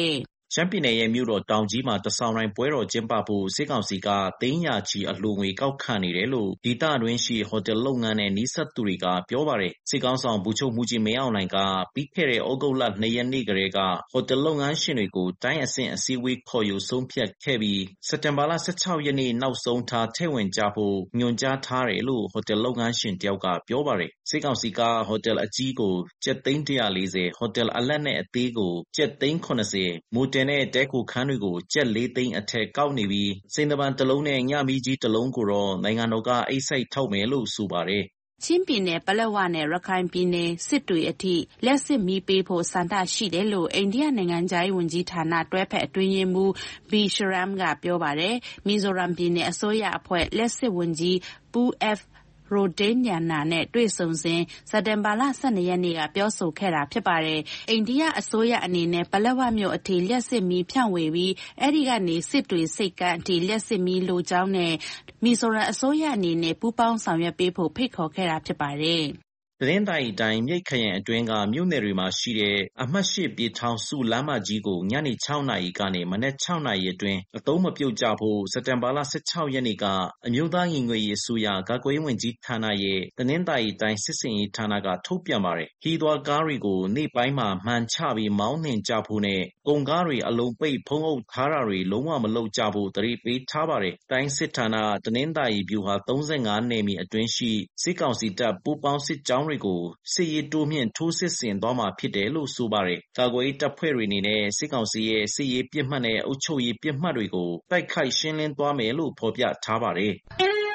ရှမ်းပြည်နယ်ရဲ့မြို့တော်တောင်ကြီးမှာတဆောင်တိုင်းပွဲတော်ကျင်းပဖို့စစ်ကောင်စီကသိန်းရာချီအလှူငွေကောက်ခံနေတယ်လို့ဒေသတွင်းရှိဟိုတယ်လုပ်ငန်းနဲ့နှိစက်သူတွေကပြောပါတယ်စစ်ကောင်ဆောင်ဗိုလ်ချုပ်မှုကြီးမင်းအောင်လှိုင်ကပြီးခဲ့တဲ့ဩဂုတ်လ၂ရက်နေ့ကတည်းကဟိုတယ်လုပ်ငန်းရှင်တွေကိုတိုင်းအဆင့်အစည်းအဝေးခေါ်ယူဆုံးဖြတ်ခဲ့ပြီးစက်တင်ဘာလ၁၆ရက်နေ့နောက်ဆုံးထားထည့်ဝင်ကြဖို့ညွှန်ကြားထားတယ်လို့ဟိုတယ်လုပ်ငန်းရှင်တယောက်ကပြောပါတယ်စစ်ကောင်စီကဟိုတယ်အကြီးကိုကျပ်သိန်း၁၄၀ဟိုတယ်အလတ်နဲ့အသေးကိုကျပ်သိန်း၇၀မိုတယ်နဲ့တဲခိုခန်းတွေကိုကျပ်၄သိန်းအထက်ကောက်နေပြီးစိန်တပန်တစ်လုံးနဲ့ညမီးကြီးတစ်လုံးကိုတော့နိုင်ငံတော်ကအိတ်စိုက်ထုတ်မယ်လို့ဆိုပါတယ်ချင်းပြည်နယ်ပလက်ဝနဲ့ရခိုင်ပြည်နယ်စစ်တွေအထိလက်စစ်မီးပေးဖို့စံတရှိတယ်လို့အိန္ဒိယနိုင်ငံခြားရေးဝန်ကြီးဌာနတွဲဖက်အတွင်းရေးမှူးဘီရှရမ်ကပြောပါတယ်မီဇိုရမ်ပြည်နယ်အစိုးရအဖွဲ့လက်စစ်ဝန်ကြီးပူအက်ရိုဒင်းညာနာနဲ့တွေ့ဆုံစဉ်စက်တင်ဘာလ၁၂ရက်နေ့ကပြောဆိုခဲ့တာဖြစ်ပါတယ်။အိန္ဒိယအစိုးရအနေနဲ့ပလက်ဝမြို့အထိလျှက်စစ်မီးဖြန့်ဝေပြီးအဲ့ဒီကနေစစ်တွေစိတ်ကန်းအထိလျှက်စစ်မီးလိုချောင်းနဲ့မီဇိုရမ်အစိုးရအနေနဲ့ပူးပေါင်းဆောင်ရွက်ပေးဖို့ဖိတ်ခေါ်ခဲ့တာဖြစ်ပါတယ်။သတင်းတိုင်တိုင်မြိတ်ခရိုင်အတွင်းကမြို့နယ်တွေမှာရှိတဲ့အမှတ်၈ပြည်ထောင်စုလမ်းမကြီးကိုညနေ၆နာရီကနေမနက်၆နာရီအတွင်းအသုံးမပြုကြဖို့စက်တင်ဘာလ၁၆ရက်နေ့ကအမျိုးသားညီညွတ်ရေးအစိုးရကာကွယ်ရေးဝန်ကြီးဌာနရဲ့သတင်းတိုင်တိုင်စစ်စင်ရေးဌာနကထုတ်ပြန်ပါတယ်။ခီးသွွားကားတွေကိုနေ့ပိုင်းမှာမှန်ချပြီးမောင်းနှင်ကြဖို့နဲ့ကုန်ကားတွေအလုံးပိတ်ဖုံးအုပ်ထားတာတွေလုံးဝမလုပ်ကြဖို့တတိပေးထားပါတယ်။တိုင်းစစ်ဌာနသတင်းတိုင်ဗျူဟာ၃၅နယ်မြေအတွင်းရှိစစ်ကောင်စီတပ်ပူးပေါင်းစစ်ကြောင်းတွေကိုစစ်ရေးတိုးမြင့်ထိုးစစ်ဆင်သွားမှာဖြစ်တယ်လို့ဆိုပါတယ်။ကာကွယ်ရေးတပ်ဖွဲ့တွေအနေနဲ့စစ်ကောင်စီရဲ့စစ်ရေးပြစ်မှတ်နဲ့အုပ်ချုပ်ရေးပြစ်မှတ်တွေကိုတိုက်ခိုက်ရှင်းလင်းသွားမယ်လို့ဖော်ပြထားပါတယ်။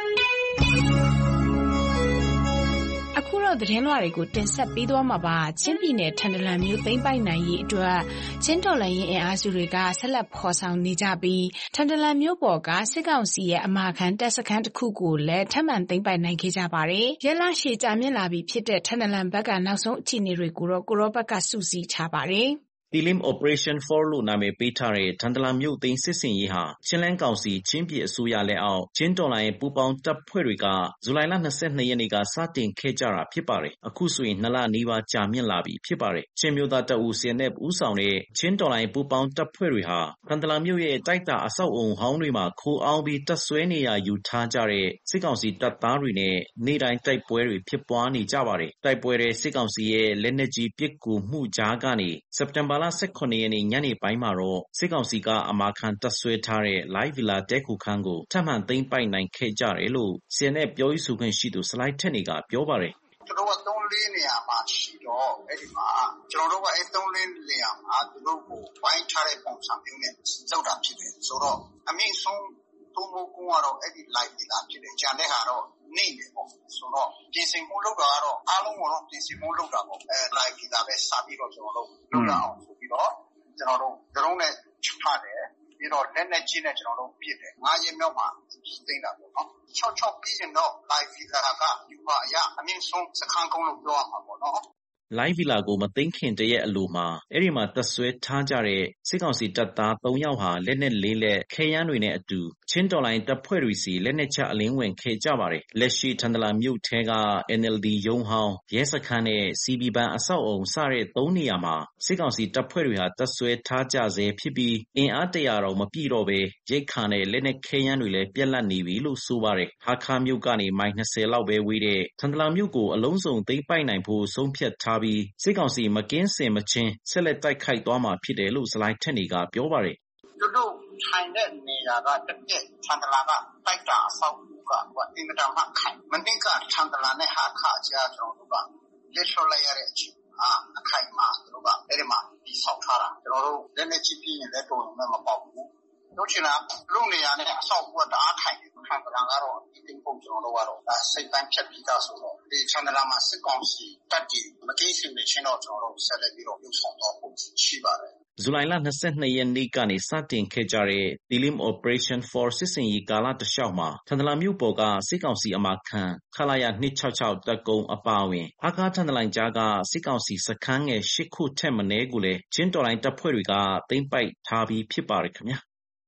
အခုတော့သတင်းလွှာတွေကိုတင်ဆက်ပေးသွားမှာပါချင်းပြည်နယ်ထန်တလန်မြို့သိမ်းပိုက်နိုင်ရေးအတွက်ချင်းတော်လှန်ရေးအင်အားစုတွေကဆက်လက်ဖော်ဆောင်နေကြပြီးထန်တလန်မြို့ပေါ်ကစစ်ကောင်စီရဲ့အမာခံတပ်စခန်းတစ်ခုကိုလည်းထပ်မံသိမ်းပိုက်နိုင်ခဲ့ကြပါတယ်။ရက်လရှည်ကြာမြင့်လာပြီးဖြစ်တဲ့ထန်တလန်ဘက်ကနောက်ဆုံးအခြေအနေတွေကိုတော့ကိုရောဘက်ကစုစည်းထားပါတယ်။ Tilim Operation four လို့နာမည်ပေးထားတဲ့ထန်တလန်မြို့သိမ်းစစ်ဆင်ရေးဟာချင်းလန်းကောင်စီချင်းပြည်အစိုးရလက်အောက်ချင်းတော်လိုင်းပူပေါင်းတပ်ဖွဲ့တွေကဇူလိုင်လ၂၂ရက်နေ့ကစတင်ခဲ့ကြတာဖြစ်ပါတယ်။အခုဆိုရင်နှစ်လနီးပါးကြာမြင့်လာပြီဖြစ်ပါတယ်။ချင်းမျိုးသားတပ်ဦးစီအန်အက်ဖ်ဦးဆောင်တဲ့ချင်းတော်လိုင်းပူပေါင်းတပ်ဖွဲ့တွေဟာထန်တလန်မြို့ရဲ့တိုက်တာအဆောက်အုံဟောင်းတွေမှာခိုးအောင်ပြီးတပ်ဆွဲနေရာယူထားကြတဲ့စစ်ကောင်စီတပ်သားတွေနဲ့နေ့တိုင်းတိုက်ပွဲတွေဖြစ်ပွားနေကြပါတယ်။တိုက်ပွဲတဲ့စစ်ကောင်စီရဲ့လက်နက်ကြီးပစ်ကူမှုကြားကနေစက်တင်ဘာလ၁၇ရက်နေ့ညနေပိုင်းမှာတော့စစ်ကောင်စီကအမာခံတပ်ဆွဲထားတဲ့ Live Villa တဲခုခန်းကိုထပ်မံသိမ်းပိုက်နိုင်ခဲ့ကြတယ်လို့ စီအန်အက်ဖ် ပြောရေးဆိုခွင့်ရှိသူဆလိုင်းထက်နေကပြောပါတယ်။ကျွန်တော်ကသုံးလေးနေရာမှာရှိတော့အဲ့ဒီမှာကျွန်တော်တို့ကအဲ့သုံးလေးနေရာမှာသူတို့ကိုဝိုင်းထားတဲ့ပုံစံမျိုးနဲ့လောက်တာဖြစ်တယ်ဆိုတော့အမြင့်ဆုံးသုံးဖို့ကတော့အဲ့ဒီ Live Villa ဖြစ်တယ်။ကျန်တဲ့ဟာတော့နေတယ်ပေါ့ဆိုတော့ပြင်ဆင်မှုလုပ်တာကတော့အားလုံးကတော့ပြင်ဆင်မှုလုပ်တာပေါ့အဲ Live Villa ပဲစပြီးတော့ကျွန်တော်တို့လုပ်ရအောင်ဆိုပြီးတော့ကျွန်တော်တို့ဒရုန်းနဲ့ချတယ်ပြီးတော့လက်နဲ့ချင်းနဲ့ကျွန်တော်တို့ပြစ်တယ်ငါးရက်မြောက်မှာသိမ်းတာပေါ့နော်၆၆ပြီးရင်တော့ Live Villa ကဒီပါအရာအမြင့်ဆုံးစခန်းကုန်းလို့ပြောရမှာပေါ့နော် Live Villa ကိုမသိမ်းခင်တရက်အလိုမှာအဲ့ဒီမှာတပ်ဆွဲထားကြတဲ့စစ်ကောင်စီတပ်သား၃ယောက်ဟာလက်နက်လေးလက်ခဲယမ်းတွေနဲ့အတူချင်းတော်လိုင်းတပ်ဖွဲ့တွေစီလက်နက်ချအလင်းဝင်ခဲ့ကြပါတယ်။လက်ရှိထန်တလန်မြို့ထဲက အန်အယ်လ်ဒီ ရုံးဟောင်းရဲစခန်းနဲ့ စီဘီဘဏ်အဆောက်အုံစတဲ့၃နေရာမှာစစ်ကောင်စီတပ်ဖွဲ့တွေဟာတပ်ဆွဲထားကြဆဲဖြစ်ပြီးအင်အားတရာတော့မပြည့်တော့ပဲရိတ်ခါနဲ့လက်နက်ခဲယမ်းတွေလည်းပြက်လက်နေပြီလို့ဆိုပါတယ်။ဟာခါမြို့ကနေမိုင်၂၀လောက်ပဲဝေးတဲ့ထန်တလန်မြို့ကိုအလုံးစုံသိမ်းပိုက်နိုင်ဖို့ဆုံးဖြတ်ထားပြီးစစ်ကောင်စီမကင်းစင်မချင်းဆက်လက်တိုက်ခိုက်သွားမှာဖြစ်တယ်လို့စလိုင်းထက်နေကပြောပါတယ်။သူတို့ထိုင်တဲ့နေရာကတစ်ပြက်ထန်တလန်ကတိုက်တာအဆောက်အဦကအင်မတန်မှခိုင်မင်းကထန်တလန်နဲ့ဟာခါကြားကျွန်တော်တို့ကလက်လျှော့လိုက်ရတဲ့အချိန်မှာအခိုင်မှာသူတို့ကအဲ့ဒီမှာဒီဆောက်ထားတာကျွန်တော်တို့လက်နဲ့ချပြင်းရင်လည်းတော်တော်မပေါက်ဘူးတို့ချင်တာလူနေရာနဲ့အဆောက်အဦကတအားခိုင်တယ်ထန်တလန်ကတော့ဒီတင်ပုံကျွန်တော်တို့ကတော့စိတ်ပိုင်းဖြတ်ပြီးသားဆိုတော့ဒီထန်တလန်မှာစစ်ကောင်စီတပ်တွေမကင်းစင်နေချင်းတော့ကျွန်တော်တို့ဆက်လက်ပြီးတော့ပြုဆောင်တော့ဖို့ရှိပါတယ်ဇူလိုင်လ၂၂ရက်နေ့ကနေစတင်ခဲ့ကြတဲ့ Tilim Operation four စစ်စင်ရေးကာလတလျှောက်မှာထန်တလန်မြို့ပေါ်ကစစ်ကောင်စီအမာခံခလာရ၂၆၆တပ်ကုန်းအပါအဝင်ဟာကားထန်တလန်ကြားကစစ်ကောင်စီစခန်းငယ်၈ခုထက်မနည်းကိုလည်းချင်းတော်လိုင်းတပ်ဖွဲ့တွေကသိမ်းပိုက်ထားပြီးဖြစ်ပါတယ်ခင်ဗျာ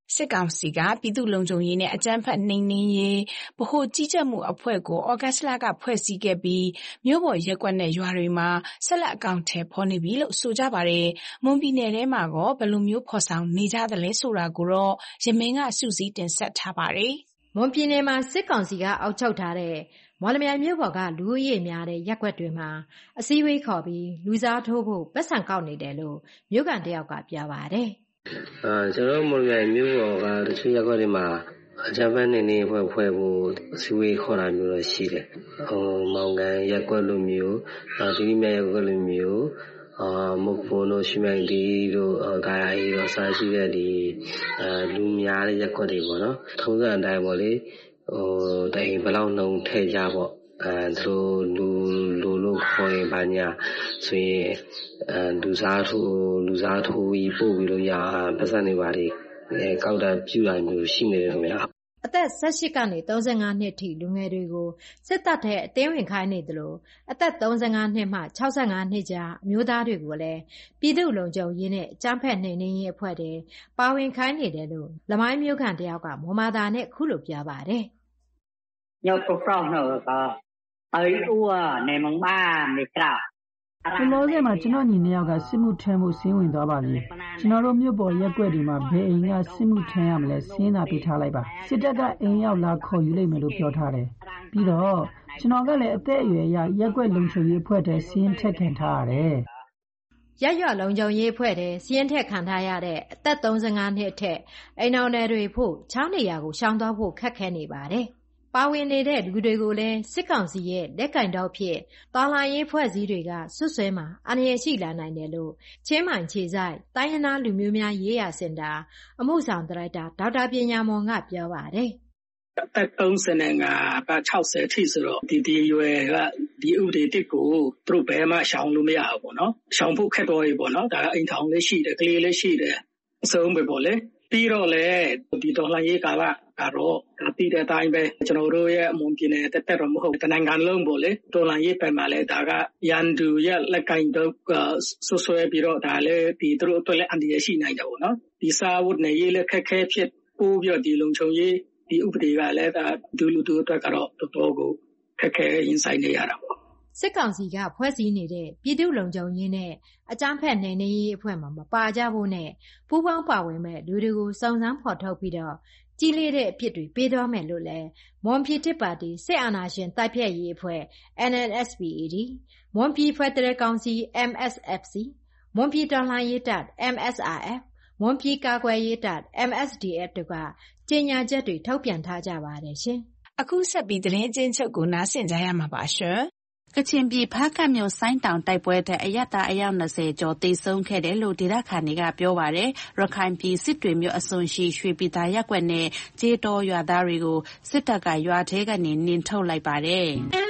စစ်ကောင်စီကပြည်သူ့လုံခြုံရေးနဲ့အကြမ်းဖက်နှိမ်နင်းရေးဗဟိုကြီးကြပ်မှုအဖွဲ့ကိုဩဂတ်စ်လကဖွဲ့စည်းခဲ့ပြီးမြို့ပေါ်ရပ်ကွက်နဲ့ရွာတွေမှာဆက်လက်အကောင့်ထဲဖော်နေပြီလို့ဆိုကြပါတယ်။မွန်ပြည်နယ်ထဲမှာကဘယ်လိုမျိုးဖော်ဆောင်နေကြသလဲဆိုတာကိုတော့ရမင်းကစုစည်းတင်ဆက်ထားပါတယ်။မွန်ပြည်နယ်မှာစစ်ကောင်စီကအောက်ချုပ်ထားတဲ့မော်လမြိုင်မြို့ပေါ်ကလူဦးရေများတဲ့ရပ်ကွက်တွေမှာအစည်းအဝေးခေါ်ပြီးလူစားထိုးဖို့ပတ်စံကောက်နေတယ်လို့မြို့ကန်တယောက်ကပြောပါတယ်။အာကျွန်တော်မော်လမြိုင်မြို့ပေါ်ကတချို့ရပ်ကွက်တွေမှာအကြမ်းဖက်နေနေဖွဲ့ဖွဲ့ဖို့အစည်းအဝေးခေါ်တာမျိုးတော့ရှိတယ်။ဟိုမောင်ကန်ရပ်ကွက်လိုမျိုးအာဒီမြရပ်ကွက်လိုမျိုးအာမဖို့လို့ရှိမိုင်ဒီတို့ဂါယာအေတို့အစားရှိတဲ့ဒီအာလူများတဲ့ရပ်ကွက်တွေပေါ့နော်။ထုံးစံအတိုင်းပေါ့လေဟိုတိုင်ဘလောက်နှုံထည့်ကြပေါ့အဲသူလူလူလို့ခေါ်ရင်ဘာညာဆိုရင်အဲလူစားထိုးလူစားထိုးပြီးပို့ပြီးလို့ရပတ်စံနေပါလေအဲကောက်တာပြူတာမျိုးရှိနေတယ်ခင်ဗျာအသက်၁၈ကနေ၃၅နှစ်ထိလူငယ်တွေကိုစစ်တပ်ထဲအတင်းဝင်ခိုင်းနေတယ်လို့အသက်၃၅နှစ်မှ၆၅နှစ်ကြာအမျိုးသားတွေကိုလည်းပြည်သူ့လုံခြုံရေးနဲ့အကြမ်းဖက်နှိမ်နင်းရေးအဖွဲ့တွေပါဝင်ခိုင်းနေတယ်လို့လမိုင်းမျိုးခံတယောက်ကမော်မာသာနဲ့ခုလိုပြောပါတယ်ညောက်ကောက်နော်ကအဲ့ဦးကနေမမမေကရာဒီလိုကမှကျွန်တော်ညီနှစ်ယောက်ကစစ်မှုထမ်းမှုစင်းဝင်သွားပါပြီကျွန်တော်တို့မြို့ပေါ်ရက်ွက်ဒီမှာဘယ်အိမ်ကစစ်မှုထမ်းရမလဲစင်းသာပေးထားလိုက်ပါစစ်တပ်ကအိမ်ရောက်လာခေါ်ယူလိုက်မယ်လို့ပြောထားတယ်ပြီးတော့ကျွန်တော်ကလည်းအသက်အရွယ်အရရက်ွက်လုံခြုံရေးအဖွဲ့တဲ့စင်းထက်ခံထားရတယ်ရက်ရွက်လုံခြုံရေးအဖွဲ့တဲ့စင်းထက်ခံထားရတဲ့အသက်၃၅နှစ်အထက်အိမ်တော်နယ်တွေဖို့ချောင်းနေရာကိုရှောင်သွားဖို့ခက်ခဲနေပါတယ်ပါဝင်နေတဲ့လူတွေကိုလည်းစစ်ကောင်စီရဲ့လက်ကင်တော့ဖြစ်တော်လှန်ရေးဖွဲ့စည်းတွေကဆွဆွဲမှာအန္တရာယ်ရှိလာနိုင်တယ်လို့ချင်းမိုင်ခြေဆိုင်တိုင်းရင်းသားလူမျိုးများရေးရာစင်တာအမှုဆောင်ဒါရိုက်တာဒေါက်တာပညာမောင်ကပြောပါတယ်။အသက်၃၅က၆၀ထိဆိုတော့ဒီဒီရွယ်ကဒီဥပဒေတစ်ကိုသူတို့ဘယ်မှရှောင်လို့မရဘူးပေါ့နော်။ရှောင်ဖို့ခက်တော့ရေပေါ့နော်။ဒါကအိမ်ထောင်လေးရှိတယ်ကလေးလေးရှိတယ်အစုံပဲပေါ့လေ။ပြီးတော့လေဒီတော်လှန်ရေးကာလကတော့ဒီတဲ့အတိုင်းပဲကျွန်တော်တို့ရဲ့အမွန်ပြည်နယ်တက်တက်တော့မဟုတ်တနိုင်ငံလုံးပေါ့လေတော်လှန်ရေးပဲမှာလေဒါကရန်သူရဲ့လက်ကင်တော့ဆွဆွဲပြီးတော့ဒါလည်းဒီသူတို့အတွက်လည်းအန္တရာယ်ရှိနိုင်တယ်ပေါ့နော်ဒီစာဝတ်နေရေးလည်းခက်ခဲဖြစ်ပို့ပြီးတော့ဒီလုံခြုံရေးဒီဥပဒေကလည်းဒါဒူလူတူအတွက်ကတော့တော်တော်ကိုခက်ခဲရင်ဆိုင်နေရတာပေါ့စစ်ကောင်စီကဖွဲ့စည်းနေတဲ့ပြည်သူ့လုံခြုံရေးနဲ့အကြမ်းဖက်နှိမ်နင်းရေးအဖွဲ့မှာမပါကြဖို့နဲ့ပူးပေါင်းပါဝင်မဲ့လူတွေကိုစုံစမ်းဖော်ထုတ်ပြီးတော့ကြီးလေးတဲ့အဖြစ်တွေပေးသွားမယ်လို့လည်းမွန်ပြည်တစ်ပါတီစစ်အာဏာရှင်တိုက်ဖျက်ရေးအဖွဲ့ N N S P A D မွန်ပြည်ဖက်ဒရယ်ကောင်စီ M S F C မွန်ပြည်တော်လှန်ရေးတပ် M S R F မွန်ပြည်ကာကွယ်ရေးတပ် M S D F တို့ကကြေညာချက်တွေထုတ်ပြန်ထားကြပါတယ်ရှင်အခုဆက်ပြီးသတင်းအကျဉ်းချုပ်ကိုနားဆင်ကြရမှာပါရှင်ကချင်ပြည်ဖားကတ်မြို့ဆိုင်းတောင်တိုက်ပွဲတဲ့အရတာအယောက်၂၀ကျော်သေဆုံးခဲ့တယ်လို့ဒေသခံတွေကပြောပါတယ်ရခိုင်ပြည်စစ်တွေမြို့အစွန်ရှိရွှေပြည်သာရပ်ကွက်နဲ့ကျေးတော်ရွာသားတွေကိုစစ်တပ်ကရွာထဲကနေနင်းထုတ်လိုက်ပါတယ်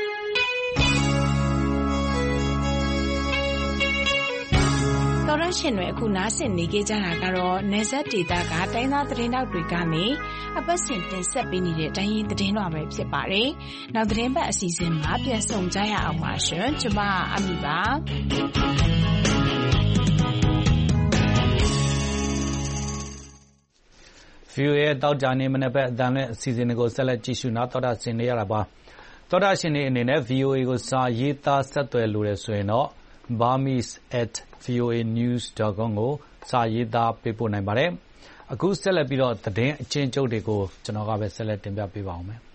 တော်ရရှင်တွေအခုနားဆင်နေကြကြတာကတော့နေဆက်ဒေတာကတိုင်းသားသတင်းတောက်တွေကနေအပတ်စဉ်တင်ဆက်ပေးနေတဲ့တိုင်းရင်းသတင်းတော်ပဲဖြစ်ပါတယ်။နောက်သတင်းပတ်အစီအစဉ်မှာပြန်ဆောင်ကြရအောင်ပါရှင်။ကျွန်မအမီပါ။ဗီအိုအေတောက်ကြနေမနေ့ပတ်အတန်နဲ့အစီအစဉ်တွေကိုဆက်လက်ကြည့်ရှုနားတော်တာဆင်နေရတာပါ။တော်တာရှင်တွေအနေနဲ့ ဗီအိုအေ ကိုစာရေးသားဆက်သွယ်လို့ရဆိုရင်တော့ burmese at v o a news dot com ကိုစာရေးသားပေးပို့နိုင်ပါတယ်။အခုဆက်လက်ပြီးတော့သတင်းအချင်းချုပ်တွေကိုကျွန်တော်ကပဲဆက်လက်တင်ပြပေးပါအောင်မယ်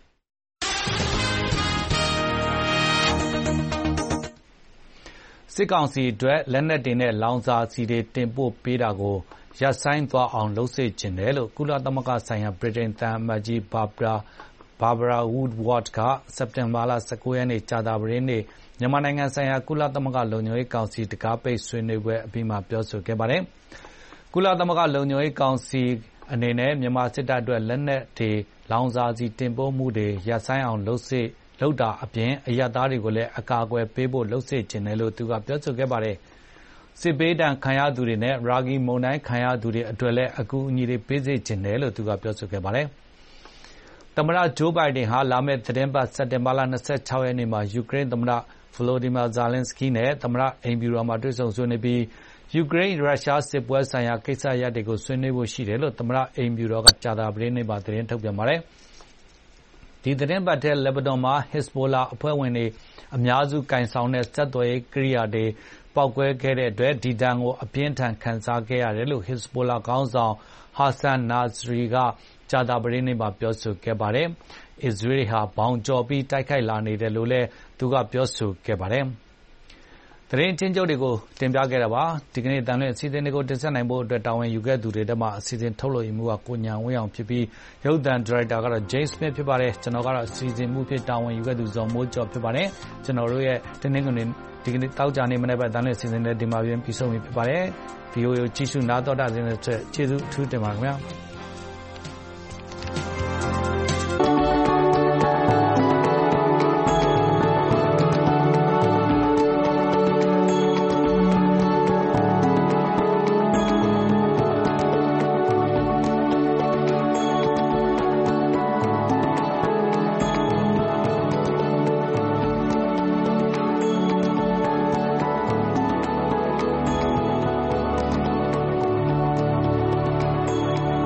။စစ်ကောင်စီအတွက်လက်နက်တွေနဲ့လောင်စာဆီတွေတင်ပို့ပေးတာကိုရပ်ဆိုင်းသွားအောင်လုပ်စေချင်တယ်လို့ကုလသမဂ္ဂဆိုင်ရာဗြိတိန်သံအမတ်ကြီးဘာဘရာဘာဘရာဝူဒ်ဝတ်ကစက်တင်ဘာလ၁၉ရက်နေ့ကြာသပတေးနေ့မြန်မာနိုင်ငံဆိုင်ရာကုလသမဂ္ဂလုံခြုံရေးကောင်စီတကားပိတ်ဆွေးနွေးပွဲအပြီးမှာပြောဆိုခဲ့ပါတယ်။ကုလသမဂ္ဂလုံခြုံရေးကောင်စီအနေနဲ့မြန်မာစစ်တပ်အတွက်လက်နက်တွေလောင်စာဆီတင်ပို့မှုတွေရပ်ဆိုင်းအောင်လုပ်စေလုပ်တာအပြင်အရပ်သားတွေကိုလည်းအကာအကွယ်ပေးဖို့လုပ်စေချင်တယ်လို့သူကပြောဆိုခဲ့ပါတယ်။စစ်ပေးတံခံရသူတွေနဲ့ရာဂီမုန်တိုင်းခံရသူတွေအတွက်လည်းအကူအညီတွေပေးစေချင်တယ်လို့သူကပြောဆိုခဲ့ပါတယ်။သမ္မတဂျိုးဘိုင်ဒန်ဟာလာမယ့်သတင်းပတ်စက်တင်ဘာလ၂၆ရက်နေ့မှာယူကရိန်းသမ္မတဗလိုဒီမာဇာလင်စကီနဲ့သမ္မတအိမ်ဖြူတော်မှာတွေ့ဆုံဆွေးနွေးပြီးယူကရိန်းရုရှားစစ်ပွဲဆိုင်ရာကိစ္စရပ်တွေကိုဆွေးနွေးဖို့ရှိတယ်လို့သမ္မတအိမ်ဖြူတော်ကကြာသပတေးနေ့မှာသတင်းထုတ်ပြန်ပါတယ်။ဒီသတင်းပတ်ထဲလက်ဘနွန်မှာ Hezbollah အဖွဲ့ဝင်တွေအများစုကင်ဆောင်တဲ့စက်သွယ်ရေးကိရိယာတွေပေါက်ကွဲခဲ့တဲ့အတွက်ဒီဒဏ်ကိုအပြင်းထန်ခံစားခဲ့ရတယ်လို့ Hezbollah ခေါင်းဆောင် Hassan Nasrallah ကကြာသပတေးနေ့မှာပြောဆိုခဲ့ပါတယ်။ အစ္စရေးဟာဘောင်ကျော်ပြီးတိုက်ခိုက်လာနေတယ်လို့လည်းသူကပြောဆိုခဲ့ပါတယ်။သတင်းချင်းချုပ်တွေကိုတင်ပြခဲ့တာပါဒီကနေ့တန်လွင့်အစီအစဉ်တွေကိုတင်ဆက်နိုင်ဖို့အတွက်တာဝန်ယူခဲ့သူတွေထဲမှာအစီအစဉ်ထုတ်လို့ရမှုကကိုညာဝင်းအောင်ဖြစ်ပြီးရုပ်သံဒါရိုက်တာကတော့ James Smith ဖြစ်ပါတယ်ကျွန်တော်ကတော့အစီအစဉ်မှုဖြစ်တာဝန်ယူခဲ့သူဇော်မိုးကျော်ဖြစ်ပါတယ်ကျွန်တော်တို့ရဲ့တင်းနှင်းကနေဒီကနေ့တောက်ကြနေမနေ့ကတန်လွင့်အစီအစဉ်တွေဒီမှာပြန်ပြီးဆုံးပြီဖြစ်ပါတယ်ဗီအိုအေကိုကြည့်ရှုနားတော်တာခြင်းတွေကျေးဇူးအထူးတင်ပါတယ်ခင်ဗျာ